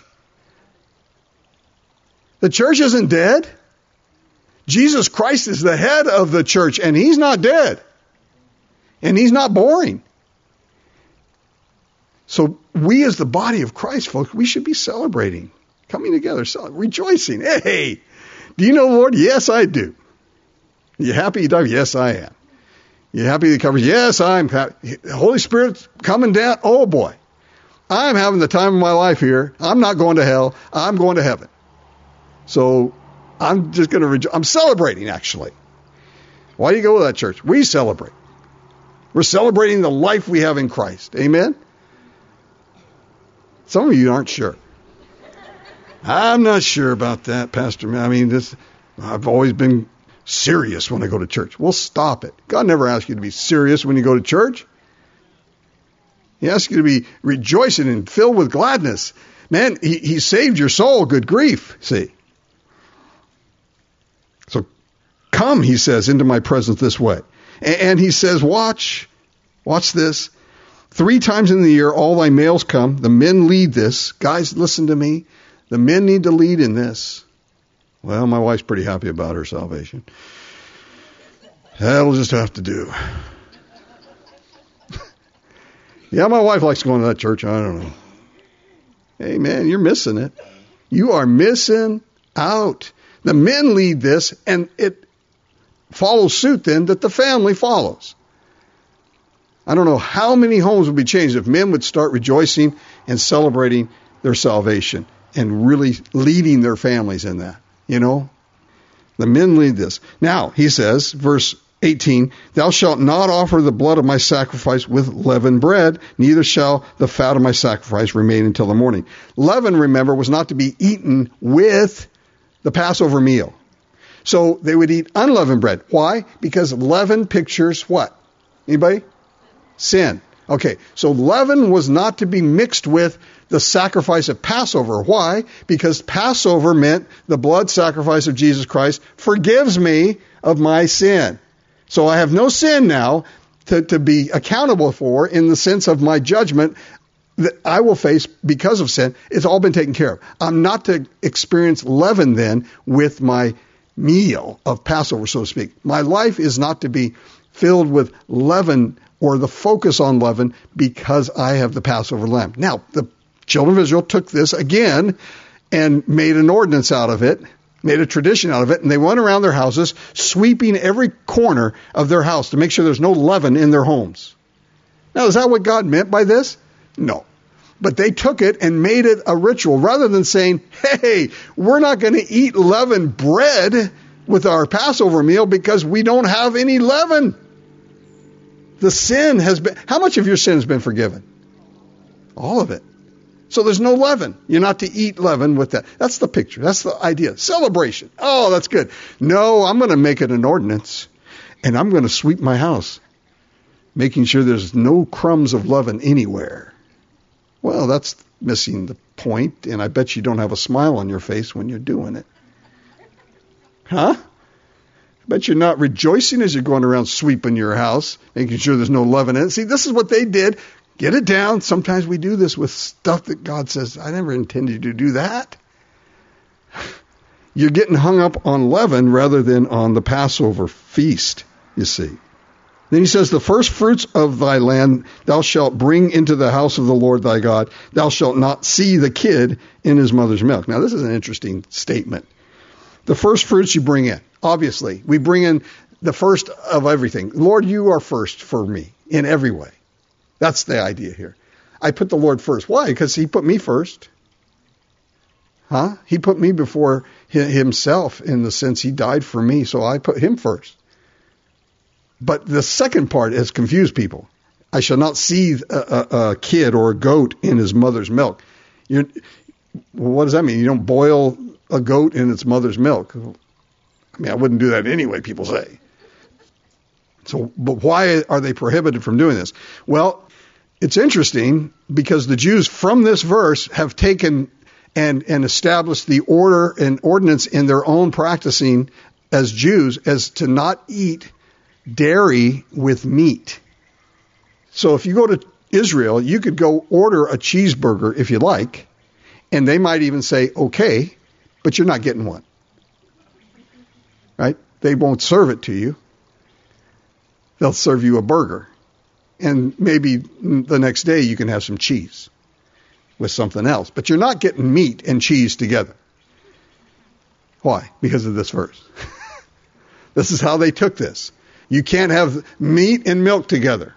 The church isn't dead. Jesus Christ is the head of the church, and he's not dead. And he's not boring. So we as the body of Christ, folks, we should be celebrating, coming together, rejoicing. Hey, do you know the Lord? Yes, I do. You happy you died? Yes, I am. You happy that covers? Yes, I'm happy. The Holy Spirit's coming down. Oh, boy. I'm having the time of my life here. I'm not going to hell. I'm going to heaven. So I'm just going to rejoice. I'm celebrating, actually. Why do you go to that church? We celebrate. We're celebrating the life we have in Christ. Amen? Some of you aren't sure. I'm not sure about that, Pastor. I've always been serious when I go to church. Well, stop it. God never asked you to be serious when you go to church. He asked you to be rejoicing and filled with gladness. Man, he saved your soul. Good grief. See? So come, he says, into my presence this way. And he says, watch this. 3 times in the year, all thy males come. The men lead this. Guys, listen to me. The men need to lead in this. Well, my wife's pretty happy about her salvation. That'll just have to do. Yeah, my wife likes going to that church. I don't know. Hey, man, you're missing it. You are missing out. The men lead this, and it follows suit then that the family follows. I don't know how many homes would be changed if men would start rejoicing and celebrating their salvation and really leading their families in that. The men lead this. Now, he says, verse 18, thou shalt not offer the blood of my sacrifice with leavened bread, neither shall the fat of my sacrifice remain until the morning. Leaven, remember, was not to be eaten with the Passover meal. So they would eat unleavened bread. Why? Because leaven pictures what? Anybody? Sin. Okay, so leaven was not to be mixed with the sacrifice of Passover. Why? Because Passover meant the blood sacrifice of Jesus Christ forgives me of my sin. So I have no sin now to be accountable for in the sense of my judgment that I will face because of sin, it's all been taken care of. I'm not to experience leaven then with my meal of Passover, so to speak. My life is not to be filled with leaven or the focus on leaven because I have the Passover lamb. Now, the children of Israel took this again and made an ordinance out of it, made a tradition out of it, and they went around their houses sweeping every corner of their house to make sure there's no leaven in their homes. Now, is that what God meant by this? No. But they took it and made it a ritual rather than saying, hey, we're not going to eat leavened bread with our Passover meal because we don't have any leaven. The sin has been, how much of your sin has been forgiven? All of it. So there's no leaven. You're not to eat leaven with that. That's the picture. That's the idea. Celebration. Oh, that's good. No, I'm going to make it an ordinance, and I'm going to sweep my house, making sure there's no crumbs of leaven anywhere. Well, that's missing the point, and I bet you don't have a smile on your face when you're doing it. Huh? I bet you're not rejoicing as you're going around sweeping your house, making sure there's no leaven in it. See, this is what they did. Get it down. Sometimes we do this with stuff that God says, I never intended to do that. You're getting hung up on leaven rather than on the Passover feast, you see. Then he says, the first fruits of thy land thou shalt bring into the house of the Lord thy God. Thou shalt not see the kid in his mother's milk. Now, this is an interesting statement. The first fruits you bring in. Obviously, we bring in the first of everything. Lord, you are first for me in every way. That's the idea here. I put the Lord first. Why? Because he put me first. Huh? He put me before himself in the sense he died for me, so I put him first. But the second part has confused people. I shall not see a kid or a goat in his mother's milk. What does that mean? You don't boil a goat in its mother's milk. I mean, I wouldn't do that anyway, people say. So, but why are they prohibited from doing this? Well, it's interesting because the Jews from this verse have taken and established the order and ordinance in their own practicing as Jews as to not eat dairy with meat. So if you go to Israel, you could go order a cheeseburger if you like, and they might even say, okay, but you're not getting one. Right? They won't serve it to you. They'll serve you a burger. And maybe the next day you can have some cheese with something else. But you're not getting meat and cheese together. Why? Because of this verse. This is how they took this. You can't have meat and milk together.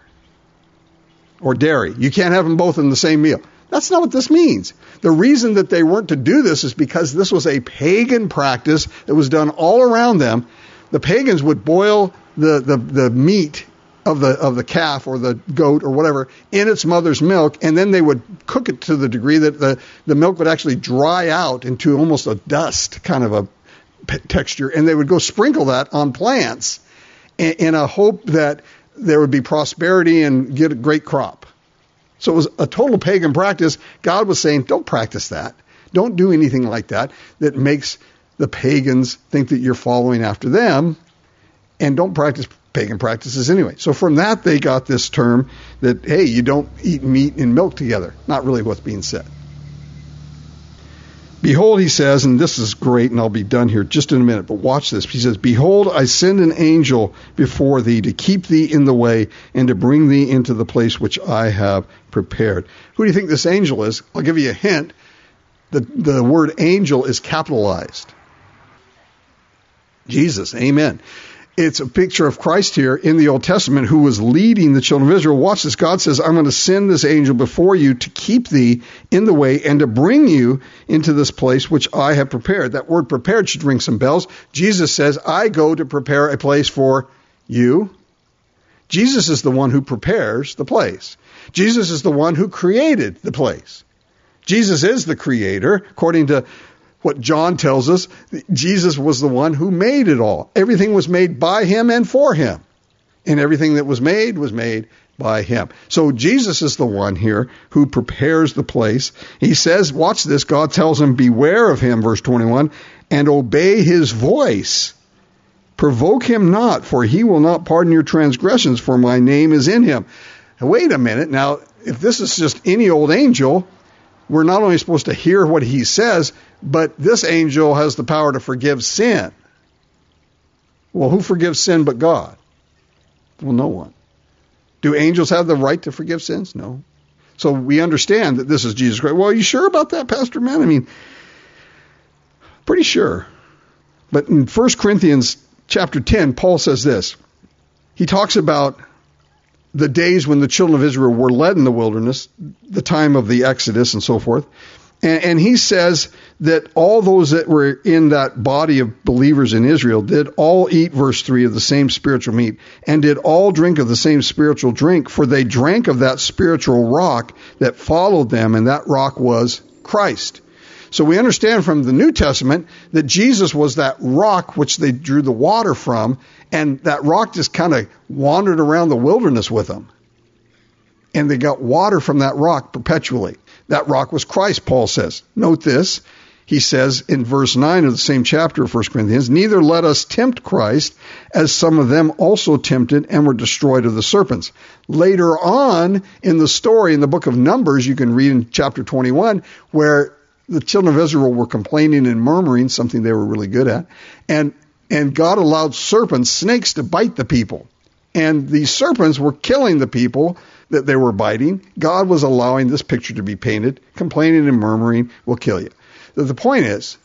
Or dairy. You can't have them both in the same meal. That's not what this means. The reason that they weren't to do this is because this was a pagan practice that was done all around them. The pagans would boil the meat of the calf or the goat or whatever in its mother's milk, and then they would cook it to the degree that the milk would actually dry out into almost a dust kind of a texture, and they would go sprinkle that on plants in a hope that there would be prosperity and get a great crop. So it was a total pagan practice. God was saying, don't practice that. Don't do anything like that makes the pagans think that you're following after them, and don't practice pagan practices anyway. So from that, they got this term that, hey, you don't eat meat and milk together. Not really what's being said. Behold, he says, and this is great, and I'll be done here just in a minute, but watch this. He says, behold, I send an angel before thee to keep thee in the way and to bring thee into the place which I have prepared. Who do you think this angel is? I'll give you a hint. The word angel is capitalized. Jesus, amen. It's a picture of Christ here in the Old Testament who was leading the children of Israel. Watch this. God says, I'm going to send this angel before you to keep thee in the way and to bring you into this place which I have prepared. That word prepared should ring some bells. Jesus says, I go to prepare a place for you. Jesus is the one who prepares the place. Jesus is the one who created the place. Jesus is the creator, according to what John tells us. Jesus was the one who made it all. Everything was made by him and for him. And everything that was made by him. So Jesus is the one here who prepares the place. He says, watch this, God tells him, beware of him, verse 21, and obey his voice. Provoke him not, for he will not pardon your transgressions, for my name is in him. wait a minute. Now, if this is just any old angel, we're not only supposed to hear what he says, but this angel has the power to forgive sin. Well, who forgives sin but God? Well, no one. Do angels have the right to forgive sins? No. So we understand that this is Jesus Christ. Well, are you sure about that, Pastor Man? I mean, pretty sure. But in 1 Corinthians chapter 10, Paul says this. He talks about the days when the children of Israel were led in the wilderness, the time of the Exodus and so forth. And he says that all those that were in that body of believers in Israel did all eat, verse 3, of the same spiritual meat, and did all drink of the same spiritual drink, for they drank of that spiritual rock that followed them, and that rock was Christ. So we understand from the New Testament that Jesus was that rock which they drew the water from, and that rock just kind of wandered around the wilderness with them. And they got water from that rock perpetually. That rock was Christ, Paul says. Note this. He says in verse 9 of the same chapter of 1 Corinthians, neither let us tempt Christ, as some of them also tempted and were destroyed of the serpents. Later on in the story, in the book of Numbers, you can read in chapter 21, where the children of Israel were complaining and murmuring, something they were really good at, and God allowed serpents, snakes, to bite the people. And these serpents were killing the people that they were biting. God was allowing this picture to be painted. Complaining and murmuring will kill you. The point is,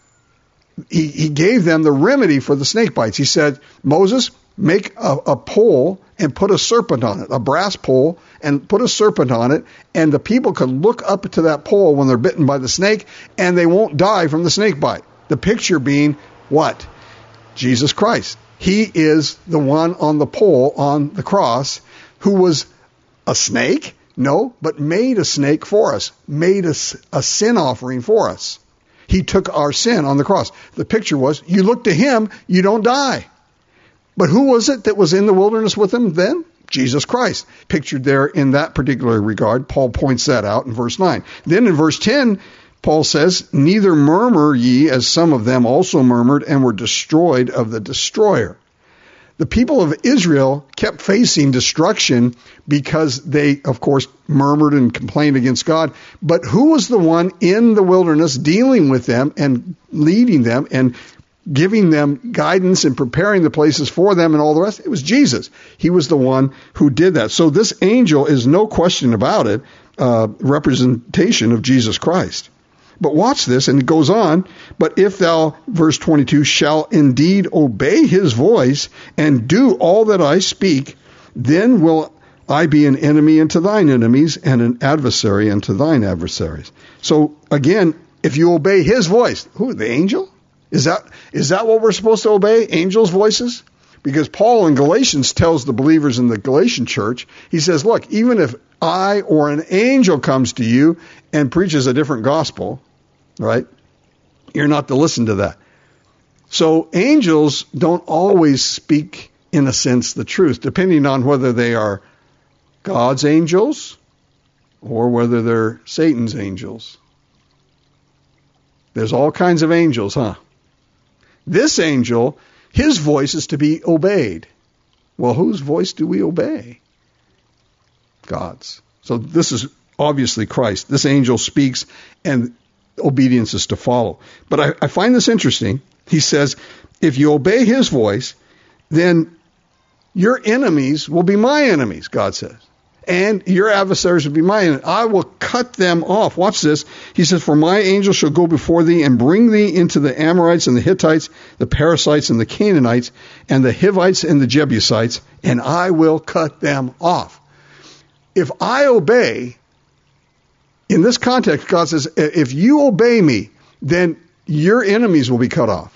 he gave them the remedy for the snake bites. He said, Moses, make a pole and put a serpent on it, a brass pole, and put a serpent on it, and the people can look up to that pole when they're bitten by the snake, and they won't die from the snake bite. The picture being what? Jesus Christ. He is the one on the pole on the cross who was a snake? No, but made a snake for us, made a sin offering for us. He took our sin on the cross. The picture was, you look to him, you don't die. But who was it that was in the wilderness with him then? Jesus Christ. Pictured there in that particular regard. Paul points that out in verse 9. Then in verse 10, Paul says, neither murmur ye, as some of them also murmured and were destroyed of the destroyer. The people of Israel kept facing destruction because they, of course, murmured and complained against God. But who was the one in the wilderness dealing with them and leading them and giving them guidance and preparing the places for them and all the rest? It was Jesus. He was the one who did that. So this angel is, no question about it, representation of Jesus Christ. But watch this, and it goes on, but if thou, verse 22, shall indeed obey his voice and do all that I speak, then will I be an enemy unto thine enemies and an adversary unto thine adversaries. So again, if you obey his voice, who, the angel? Is that what we're supposed to obey, angels' voices? Because Paul in Galatians tells the believers in the Galatian church, he says, look, even if I or an angel comes to you and preaches a different gospel, right, you're not to listen to that. So angels don't always speak, in a sense, the truth, depending on whether they are God's angels or whether they're Satan's angels. There's all kinds of angels, huh? This angel, his voice is to be obeyed. Well, whose voice do we obey? God's. So this is obviously Christ. This angel speaks, and obedience is to follow. But I find this interesting. He says, if you obey his voice, then your enemies will be my enemies, God says. And your adversaries will be my enemies. I will cut them off. Watch this. He says, for my angel shall go before thee and bring thee into the Amorites and the Hittites, the Perizzites and the Canaanites, and the Hivites and the Jebusites, and I will cut them off. If I obey, in this context, God says, if you obey me, then your enemies will be cut off.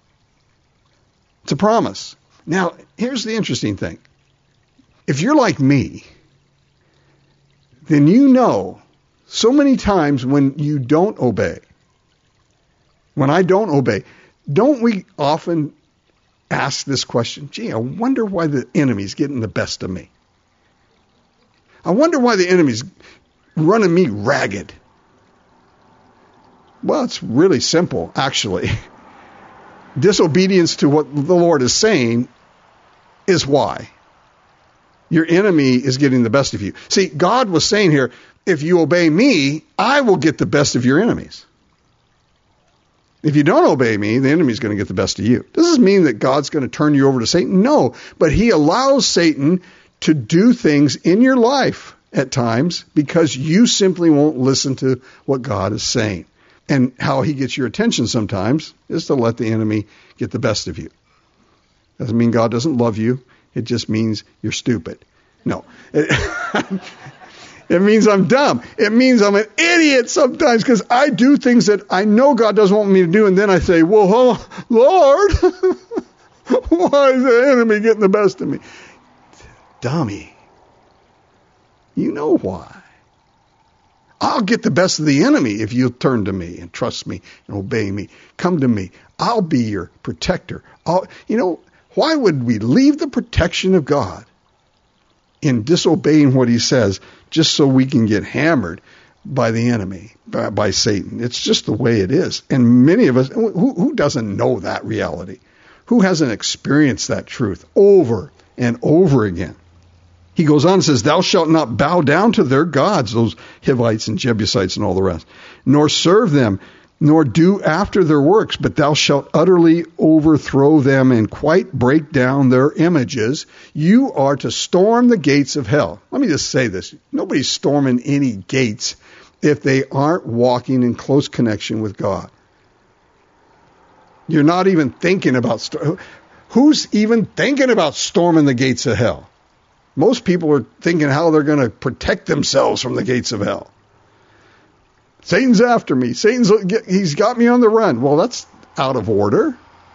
It's a promise. Now, here's the interesting thing. If you're like me, then you know so many times when you don't obey, when I don't obey, don't we often ask this question, gee, I wonder why the enemy's getting the best of me? I wonder why the enemy's running me ragged. Well, it's really simple, actually. Disobedience to what the Lord is saying is why. your enemy is getting the best of you. See, God was saying here, if you obey me, I will get the best of your enemies. If you don't obey me, the enemy's going to get the best of you. Does this mean that God's going to turn you over to Satan? No, but he allows Satan to do things in your life at times because you simply won't listen to what God is saying. And how he gets your attention sometimes is to let the enemy get the best of you. Doesn't mean God doesn't love you. It just means you're stupid. No. It means I'm dumb. It means I'm an idiot sometimes because I do things that I know God doesn't want me to do. And then I say, well, Lord, why is the enemy getting the best of me? Dummy. You know why. I'll get the best of the enemy if you'll turn to me and trust me and obey me. Come to me. I'll be your protector. Why would we leave the protection of God in disobeying what he says just so we can get hammered by the enemy, by Satan? It's just the way it is. And many of us, who doesn't know that reality? Who hasn't experienced that truth over and over again? He goes on and says, thou shalt not bow down to their gods, those Hivites and Jebusites and all the rest, nor serve them, nor do after their works, but thou shalt utterly overthrow them and quite break down their images. You are to storm the gates of hell. Let me just say this. Nobody's storming any gates if they aren't walking in close connection with God. You're not even thinking about, who's even thinking about storming the gates of hell? Most people are thinking how they're going to protect themselves from the gates of hell. Satan's after me. He's got me on the run. Well, that's out of order.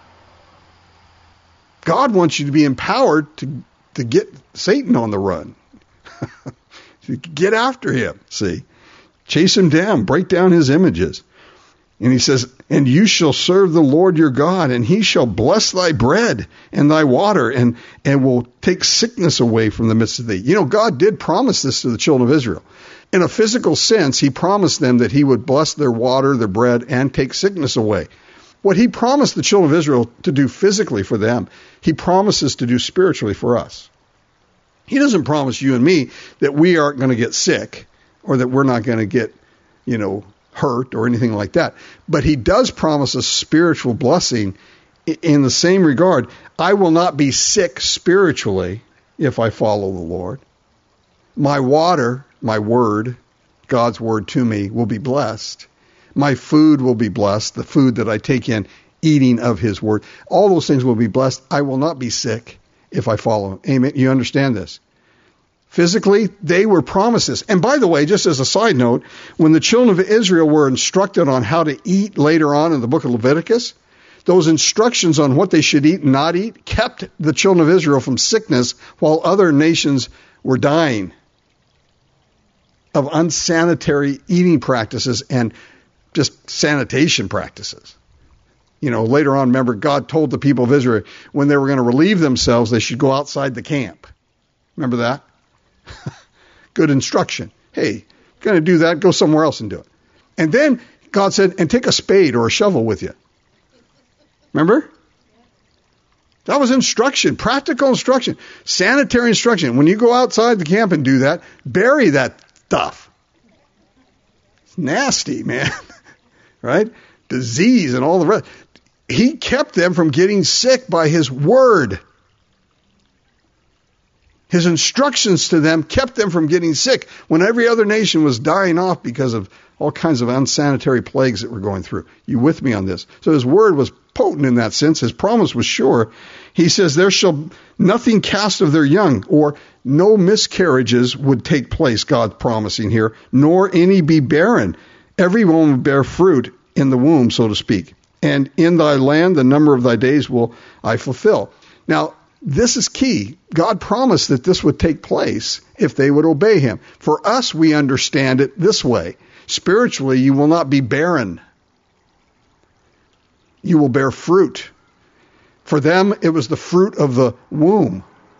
God wants you to be empowered to get Satan on the run. Get after him, see. Chase him down. Break down his images. And he says, and you shall serve the Lord your God, and he shall bless thy bread and thy water, and will take sickness away from the midst of thee. You know, God did promise this to the children of Israel. In a physical sense, he promised them that he would bless their water, their bread, and take sickness away. What he promised the children of Israel to do physically for them, he promises to do spiritually for us. He doesn't promise you and me that we aren't going to get sick or that we're not going to get, hurt or anything like that. But he does promise a spiritual blessing in the same regard. I will not be sick spiritually if I follow the Lord. My water, my word, God's word to me, will be blessed. My food will be blessed, the food that I take in, eating of his word. All those things will be blessed. I will not be sick if I follow him. Amen. You understand this? Physically, they were promises. And by the way, just as a side note, when the children of Israel were instructed on how to eat later on in the book of Leviticus, those instructions on what they should eat and not eat kept the children of Israel from sickness while other nations were dying of unsanitary eating practices and just sanitation practices. Later on, remember, God told the people of Israel when they were going to relieve themselves, they should go outside the camp. Remember that? Good instruction. Hey, going to do that, go somewhere else and do it. And then God said, and take a spade or a shovel with you. Remember? That was instruction, practical instruction, sanitary instruction. When you go outside the camp and do that, bury that stuff. It's nasty, man. Right? Disease and all the rest. He kept them from getting sick by his word. His instructions to them kept them from getting sick when every other nation was dying off because of all kinds of unsanitary plagues that were going through. You with me on this? So his word was potent in that sense. His promise was sure. He says, there shall nothing cast of their young, or no miscarriages would take place, God's promising here, nor any be barren. Every one will bear fruit in the womb, so to speak. And in thy land the number of thy days will I fulfill. Now, this is key. God promised that this would take place if they would obey him. For us, we understand it this way. Spiritually, you will not be barren. You will bear fruit. For them, it was the fruit of the womb.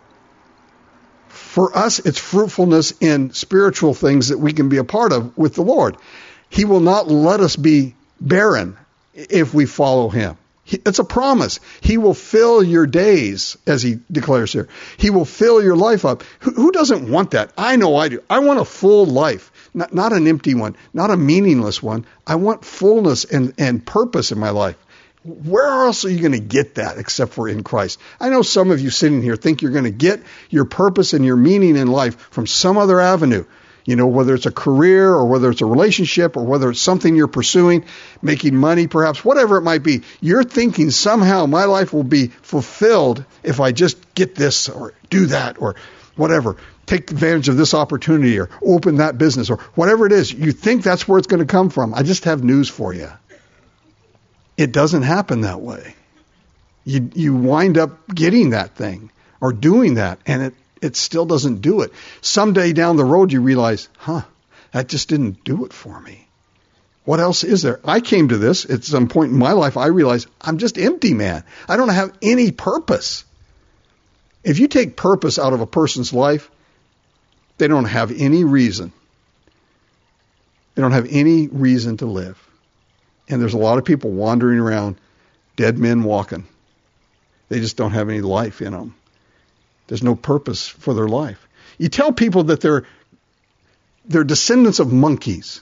For us, it's fruitfulness in spiritual things that we can be a part of with the Lord. He will not let us be barren if we follow him. It's a promise. He will fill your days, as he declares here. He will fill your life up. Who doesn't want that? I know I do. I want a full life, not an empty one, not a meaningless one. I want fullness and purpose in my life. Where else are you going to get that except for in Christ? I know some of you sitting here think you're going to get your purpose and your meaning in life from some other avenue. Whether it's a career or whether it's a relationship or whether it's something you're pursuing, making money perhaps, whatever it might be. You're thinking somehow my life will be fulfilled if I just get this or do that or whatever. Take advantage of this opportunity or open that business or whatever it is. You think that's where it's going to come from. I just have news for you. It doesn't happen that way. You wind up getting that thing or doing that, and it still doesn't do it. Someday down the road you realize, that just didn't do it for me. What else is there? I came to this at some point in my life. I realized I'm just empty, man. I don't have any purpose. If you take purpose out of a person's life, they don't have any reason. They don't have any reason to live. And there's a lot of people wandering around, dead men walking. They just don't have any life in them. There's no purpose for their life. You tell people that they're descendants of monkeys.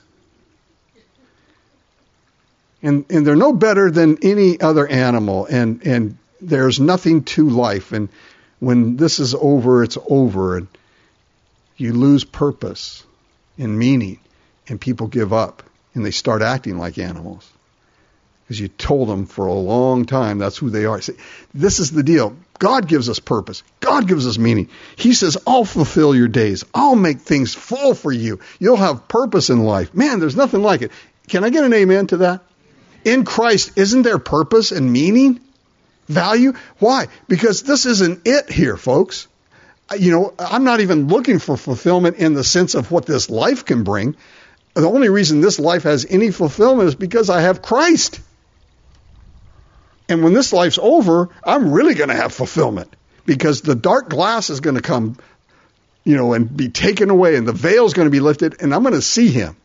And they're no better than any other animal. And there's nothing to life. And when this is over, it's over. And you lose purpose and meaning. And people give up. And they start acting like animals. Because you told them for a long time that's who they are. See, this is the deal. God gives us purpose. God gives us meaning. He says, I'll fulfill your days. I'll make things full for you. You'll have purpose in life. Man, there's nothing like it. Can I get an amen to that? In Christ, isn't there purpose and meaning? Value? Why? Because this isn't it here, folks. I'm not even looking for fulfillment in the sense of what this life can bring. The only reason this life has any fulfillment is because I have Christ. And when this life's over, I'm really going to have fulfillment because the dark glass is going to come, and be taken away and the veil's going to be lifted and I'm going to see him.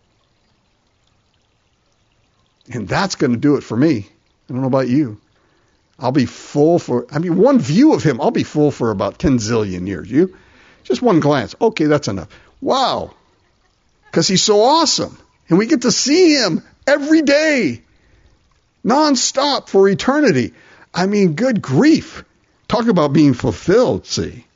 And that's going to do it for me. I don't know about you. I'll be full one view of him, I'll be full for about 10 zillion years. You? Just one glance. Okay, that's enough. Wow. Because he's so awesome. And we get to see him every day. Non-stop for eternity. Good grief. Talk about being fulfilled, see.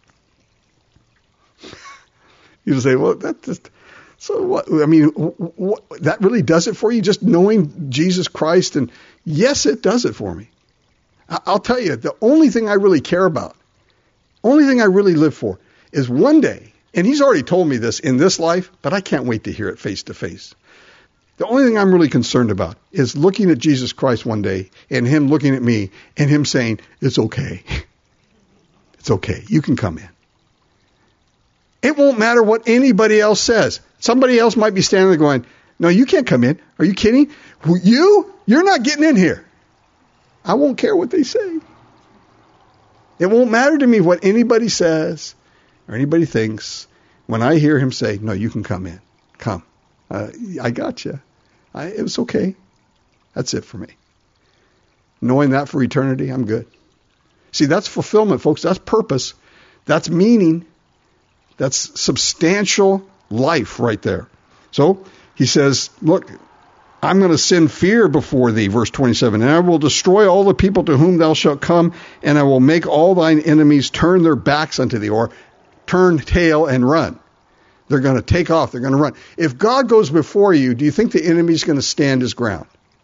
You say, well, that just, so what? That really does it for you? Just knowing Jesus Christ? And yes, it does it for me. I'll tell you, the only thing I really care about, only thing I really live for is one day, and he's already told me this in this life, but I can't wait to hear it face to face. The only thing I'm really concerned about is looking at Jesus Christ one day and him looking at me and him saying, it's okay. It's okay. You can come in. It won't matter what anybody else says. Somebody else might be standing there going, no, you can't come in. Are you kidding? You're not getting in here. I won't care what they say. It won't matter to me what anybody says or anybody thinks when I hear him say, no, you can come in. Come. I got you. It was okay. That's it for me. Knowing that for eternity, I'm good. See, that's fulfillment, folks. That's purpose. That's meaning. That's substantial life right there. So he says, look, I'm going to send fear before thee, verse 27, and I will destroy all the people to whom thou shalt come, and I will make all thine enemies turn their backs unto thee, or turn tail and run. They're going to take off. They're going to run. If God goes before you, do you think the enemy's going to stand his ground?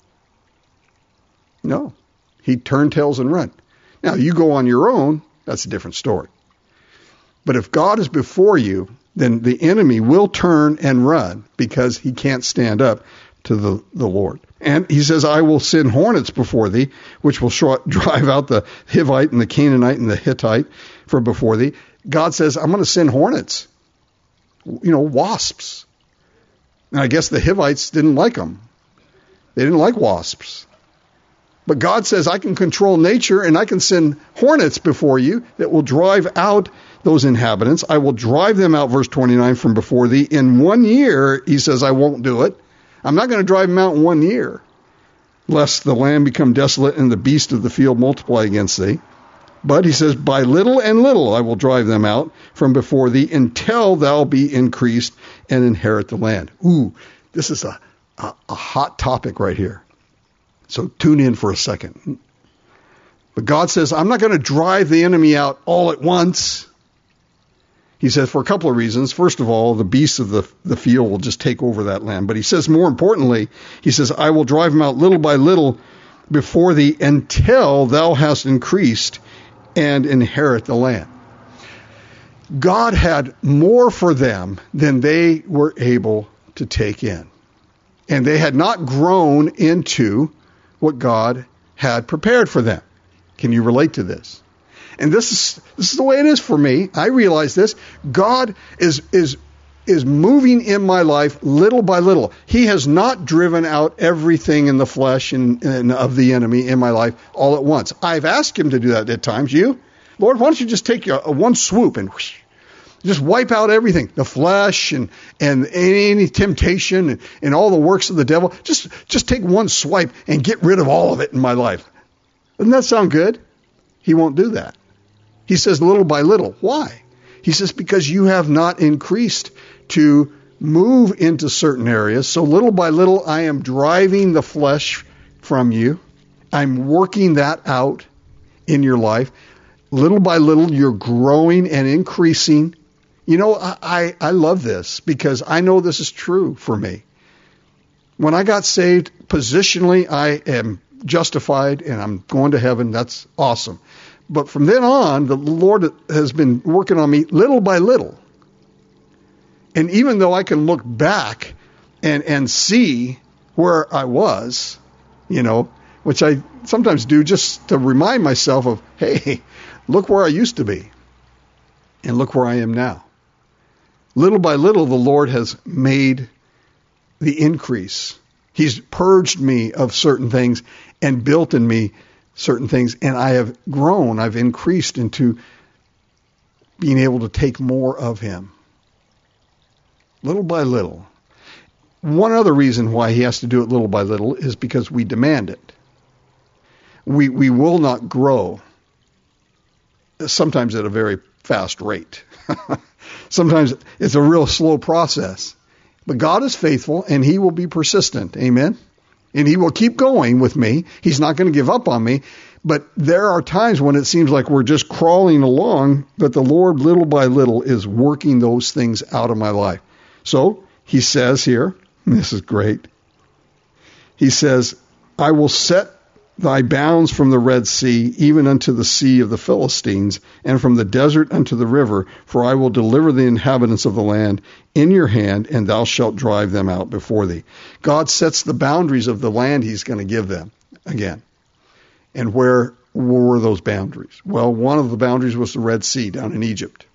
No. He'd turn tails and run. Now, you go on your own, that's a different story. But if God is before you, then the enemy will turn and run because he can't stand up to the Lord. And he says, I will send hornets before thee, which will drive out the Hivite and the Canaanite and the Hittite from before thee. God says, I'm going to send hornets. Wasps. And I guess the Hivites didn't like them. They didn't like wasps. But God says, I can control nature and I can send hornets before you that will drive out those inhabitants. I will drive them out, verse 29, from before thee. In 1 year, he says, I won't do it. I'm not going to drive them out in 1 year. lest the land become desolate and the beasts of the field multiply against thee. But he says, by little and little I will drive them out from before thee until thou be increased and inherit the land. Ooh, this is a hot topic right here. So tune in for a second. But God says, I'm not going to drive the enemy out all at once. He says for a couple of reasons. First of all, the beasts of the field will just take over that land. But he says more importantly, he says, I will drive them out little by little before thee until thou hast increased and inherit the land. God had more for them than they were able to take in. And they had not grown into what God had prepared for them. Can you relate to this? And this is the way it is for me. I realize this. God is moving in my life little by little. He has not driven out everything in the flesh and of the enemy in my life all at once. I've asked him to do that at times. You? Lord, why don't you just take a one swoop and whoosh, just wipe out everything, the flesh and any temptation and all the works of the devil. Just take one swipe and get rid of all of it in my life. Doesn't that sound good? He won't do that. He says little by little. Why? He says because you have not increased to move into certain areas. So little by little, I am driving the flesh from you. I'm working that out in your life. Little by little, you're growing and increasing. You know, I love this because I know this is true for me. When I got saved, positionally, I am justified and I'm going to heaven. That's awesome. But from then on, the Lord has been working on me little by little. And even though I can look back and see where I was, you know, which I sometimes do just to remind myself of, hey, look where I used to be and look where I am now. Little by little, the Lord has made the increase. He's purged me of certain things and built in me certain things, and I have grown. I've increased into being able to take more of him. Little by little. One other reason why he has to do it little by little is because we demand it. We will not grow, sometimes at a very fast rate. Sometimes it's a real slow process. But God is faithful, and he will be persistent. Amen? And he will keep going with me. He's not going to give up on me. But there are times when it seems like we're just crawling along, but the Lord, little by little, is working those things out of my life. So he says here, this is great. He says, I will set thy bounds from the Red Sea, even unto the sea of the Philistines, and from the desert unto the river, for I will deliver the inhabitants of the land in your hand, and thou shalt drive them out before thee. God sets the boundaries of the land he's going to give them again. And where were those boundaries? Well, one of the boundaries was the Red Sea down in Egypt.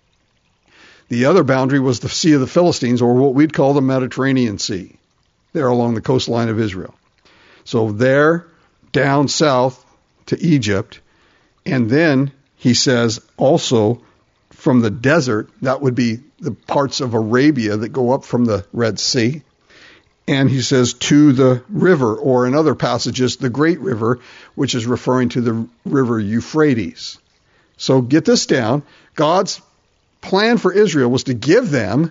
The other boundary was the Sea of the Philistines, or what we'd call the Mediterranean Sea, there along the coastline of Israel. So there, down south to Egypt, and then he says also from the desert, that would be the parts of Arabia that go up from the Red Sea, and he says to the river, or in other passages, the Great River, which is referring to the river Euphrates. So get this down. God's plan for Israel was to give them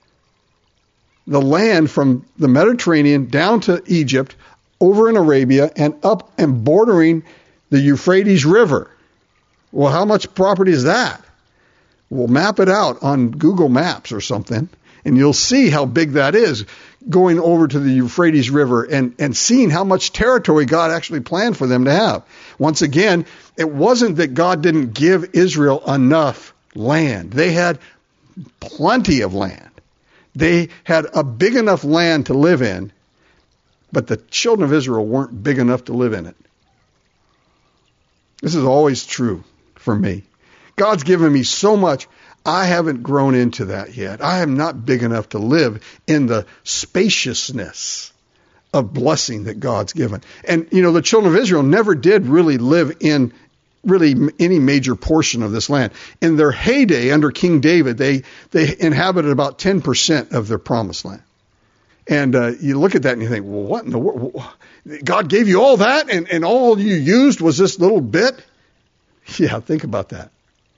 the land from the Mediterranean down to Egypt, over in Arabia, and up and bordering the Euphrates River. Well, how much property is that? We'll map it out on Google Maps or something, and you'll see how big that is, going over to the Euphrates River and seeing how much territory God actually planned for them to have. Once again, it wasn't that God didn't give Israel enough land. They had plenty of land. They had a big enough land to live in, but the children of Israel weren't big enough to live in it. This is always true for me. God's given me so much, I haven't grown into that yet. I am not big enough to live in the spaciousness of blessing that God's given. And, you know, the children of Israel never did really live in really any major portion of this land. In their heyday under King David, they inhabited about 10% of their promised land. And you look at that and you think, well, what in the world? God gave you all that and all you used was this little bit? Yeah, think about that.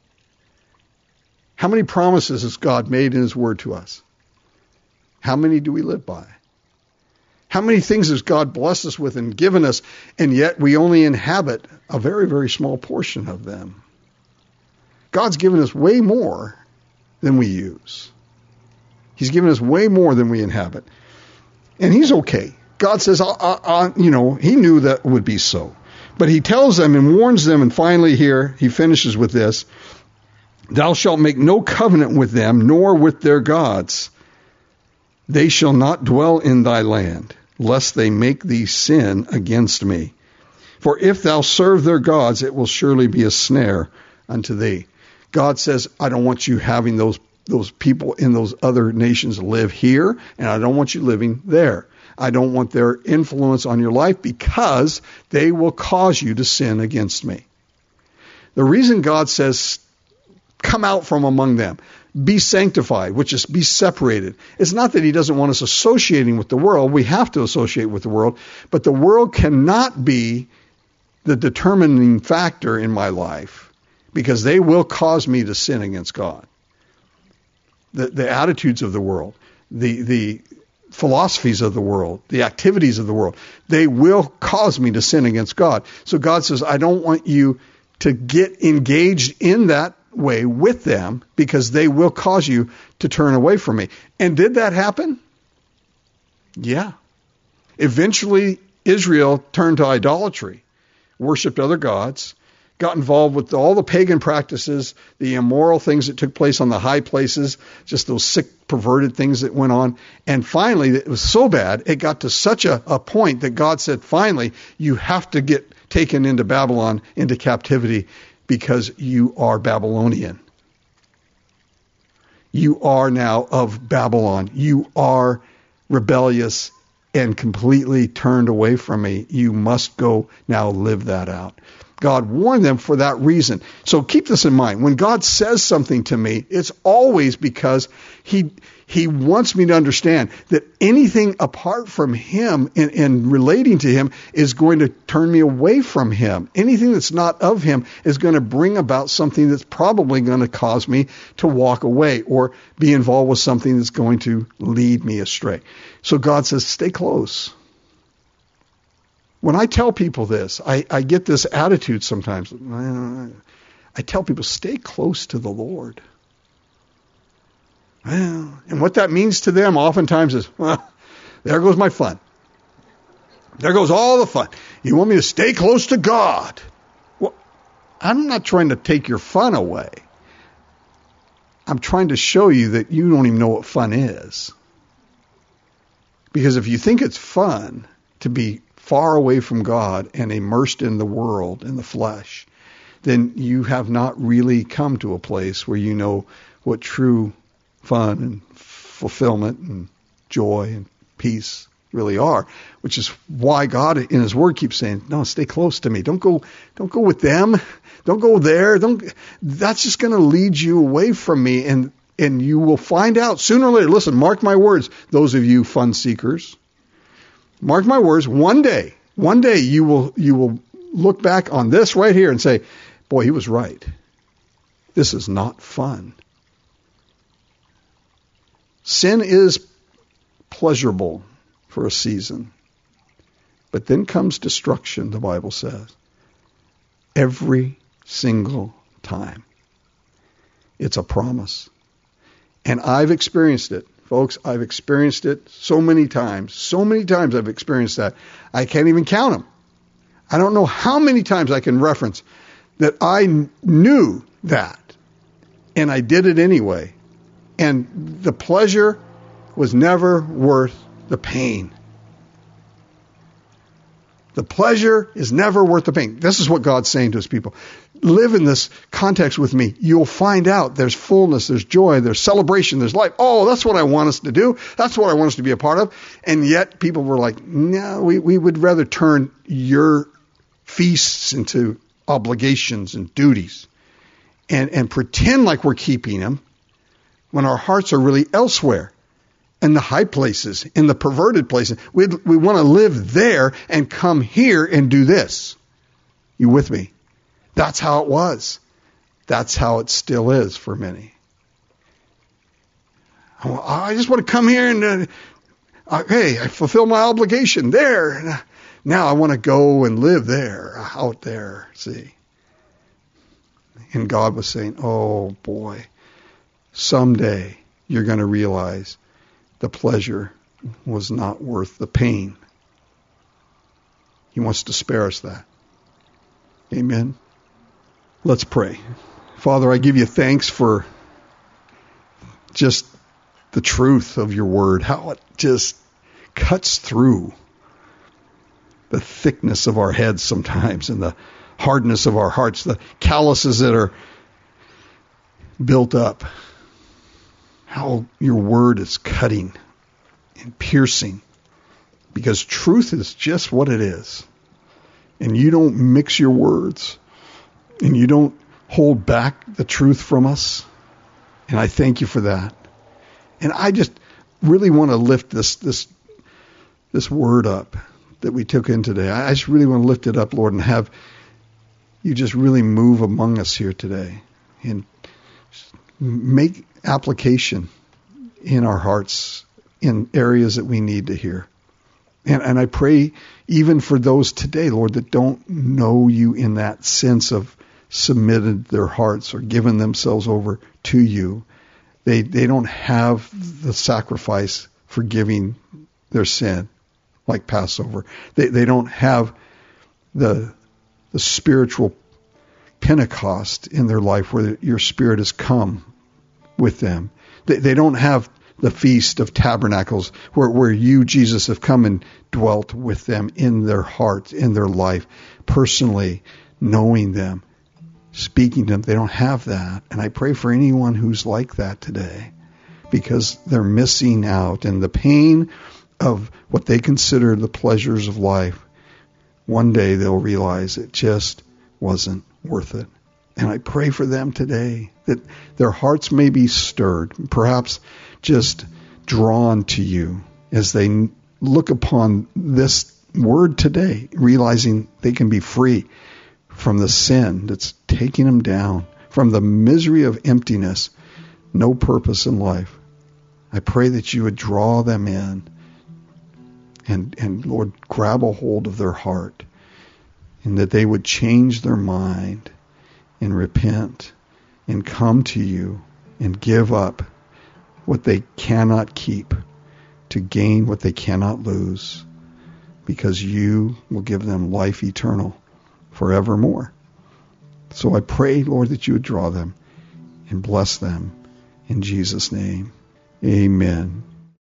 How many promises has God made in his word to us? How many do we live by? How many things has God blessed us with and given us, and yet we only inhabit a very, very small portion of them? God's given us way more than we use. He's given us way more than we inhabit. And he's okay. God says, he knew that would be so. But he tells them and warns them, and finally here, he finishes with this, thou shalt make no covenant with them, nor with their gods. They shall not dwell in thy land, lest they make thee sin against me. For if thou serve their gods, it will surely be a snare unto thee. God says, I don't want you having those people in those other nations live here, and I don't want you living there. I don't want their influence on your life because they will cause you to sin against me. The reason God says, come out from among them, be sanctified, which is be separated. It's not that he doesn't want us associating with the world. We have to associate with the world, but the world cannot be the determining factor in my life because they will cause me to sin against God. The attitudes of the world, the philosophies of the world, the activities of the world, they will cause me to sin against God. So God says, I don't want you to get engaged in that way with them because they will cause you to turn away from me. And did that happen? Yeah. Eventually, Israel turned to idolatry, worshiped other gods, got involved with all the pagan practices, the immoral things that took place on the high places, just those sick, perverted things that went on. And finally, it was so bad, it got to such a point that God said, finally, you have to get taken into Babylon, into captivity, because you are Babylonian. You are now of Babylon. You are rebellious and completely turned away from me. You must go now live that out. God warned them for that reason. So keep this in mind. When God says something to me, it's always because He wants me to understand that anything apart from Him and relating to Him is going to turn me away from Him. Anything that's not of Him is going to bring about something that's probably going to cause me to walk away or be involved with something that's going to lead me astray. So God says, stay close. When I tell people this, I get this attitude sometimes. I tell people, stay close to the Lord. Well, and what that means to them oftentimes is, well, there goes my fun. There goes all the fun. You want me to stay close to God? Well, I'm not trying to take your fun away. I'm trying to show you that you don't even know what fun is. Because if you think it's fun to be far away from God and immersed in the world, in the flesh, then you have not really come to a place where you know what true fun and fulfillment and joy and peace really are, which is why God in His Word keeps saying, no, stay close to me. Don't go with them. Don't go there. That's just going to lead you away from me, and you will find out sooner or later. Listen, mark my words, those of you fun seekers. Mark my words, one day you will look back on this right here and say, boy, he was right. This is not fun. Sin is pleasurable for a season, but then comes destruction, the Bible says. Every single time. It's a promise. And I've experienced it. Folks, I've experienced it so many times. So many times I've experienced that. I can't even count them. I don't know how many times I can reference that I knew that, and I did it anyway. And the pleasure was never worth the pain. The pleasure is never worth the pain. This is what God's saying to His people. Live in this context with me. You'll find out there's fullness, there's joy, there's celebration, there's life. Oh, that's what I want us to do. That's what I want us to be a part of. And yet people were like, no, we would rather turn your feasts into obligations and duties and pretend like we're keeping them when our hearts are really elsewhere. in the high places, in the perverted places. We want to live there and come here and do this. You with me? That's how it was. That's how it still is for many. I just want to come here and, I fulfill my obligation there. Now I want to go and live there, out there, see. And God was saying, oh boy, someday you're going to realize the pleasure was not worth the pain. He wants to spare us that. Amen. Let's pray. Father, I give you thanks for just the truth of your word, how it just cuts through the thickness of our heads sometimes and the hardness of our hearts, the calluses that are built up. How your word is cutting and piercing, because truth is just what it is. And you don't mix your words, and you don't hold back the truth from us. And I thank you for that. And I just really want to lift this word up that we took in today. I just really want to lift it up, Lord, and have you just really move among us here today and make application in our hearts in areas that we need to hear. And I pray even for those today, Lord, that don't know you in that sense of submitted their hearts or given themselves over to you. They don't have the sacrifice for giving their sin like Passover. They don't have the spiritual Pentecost in their life where your Spirit has come with them. They don't have the Feast of Tabernacles where you, Jesus, have come and dwelt with them in their heart, in their life, personally knowing them, speaking to them. They don't have that. And I pray for anyone who's like that today, because they're missing out, and the pain of what they consider the pleasures of life, one day they'll realize it just wasn't worth it. And I pray for them today that their hearts may be stirred, perhaps just drawn to you as they look upon this word today, realizing they can be free from the sin that's taking them down, from the misery of emptiness, no purpose in life. I pray that you would draw them in and Lord, grab a hold of their heart, and that they would change their mind and repent and come to you and give up what they cannot keep to gain what they cannot lose, because you will give them life eternal forevermore. So I pray, Lord, that you would draw them and bless them in Jesus' name. Amen.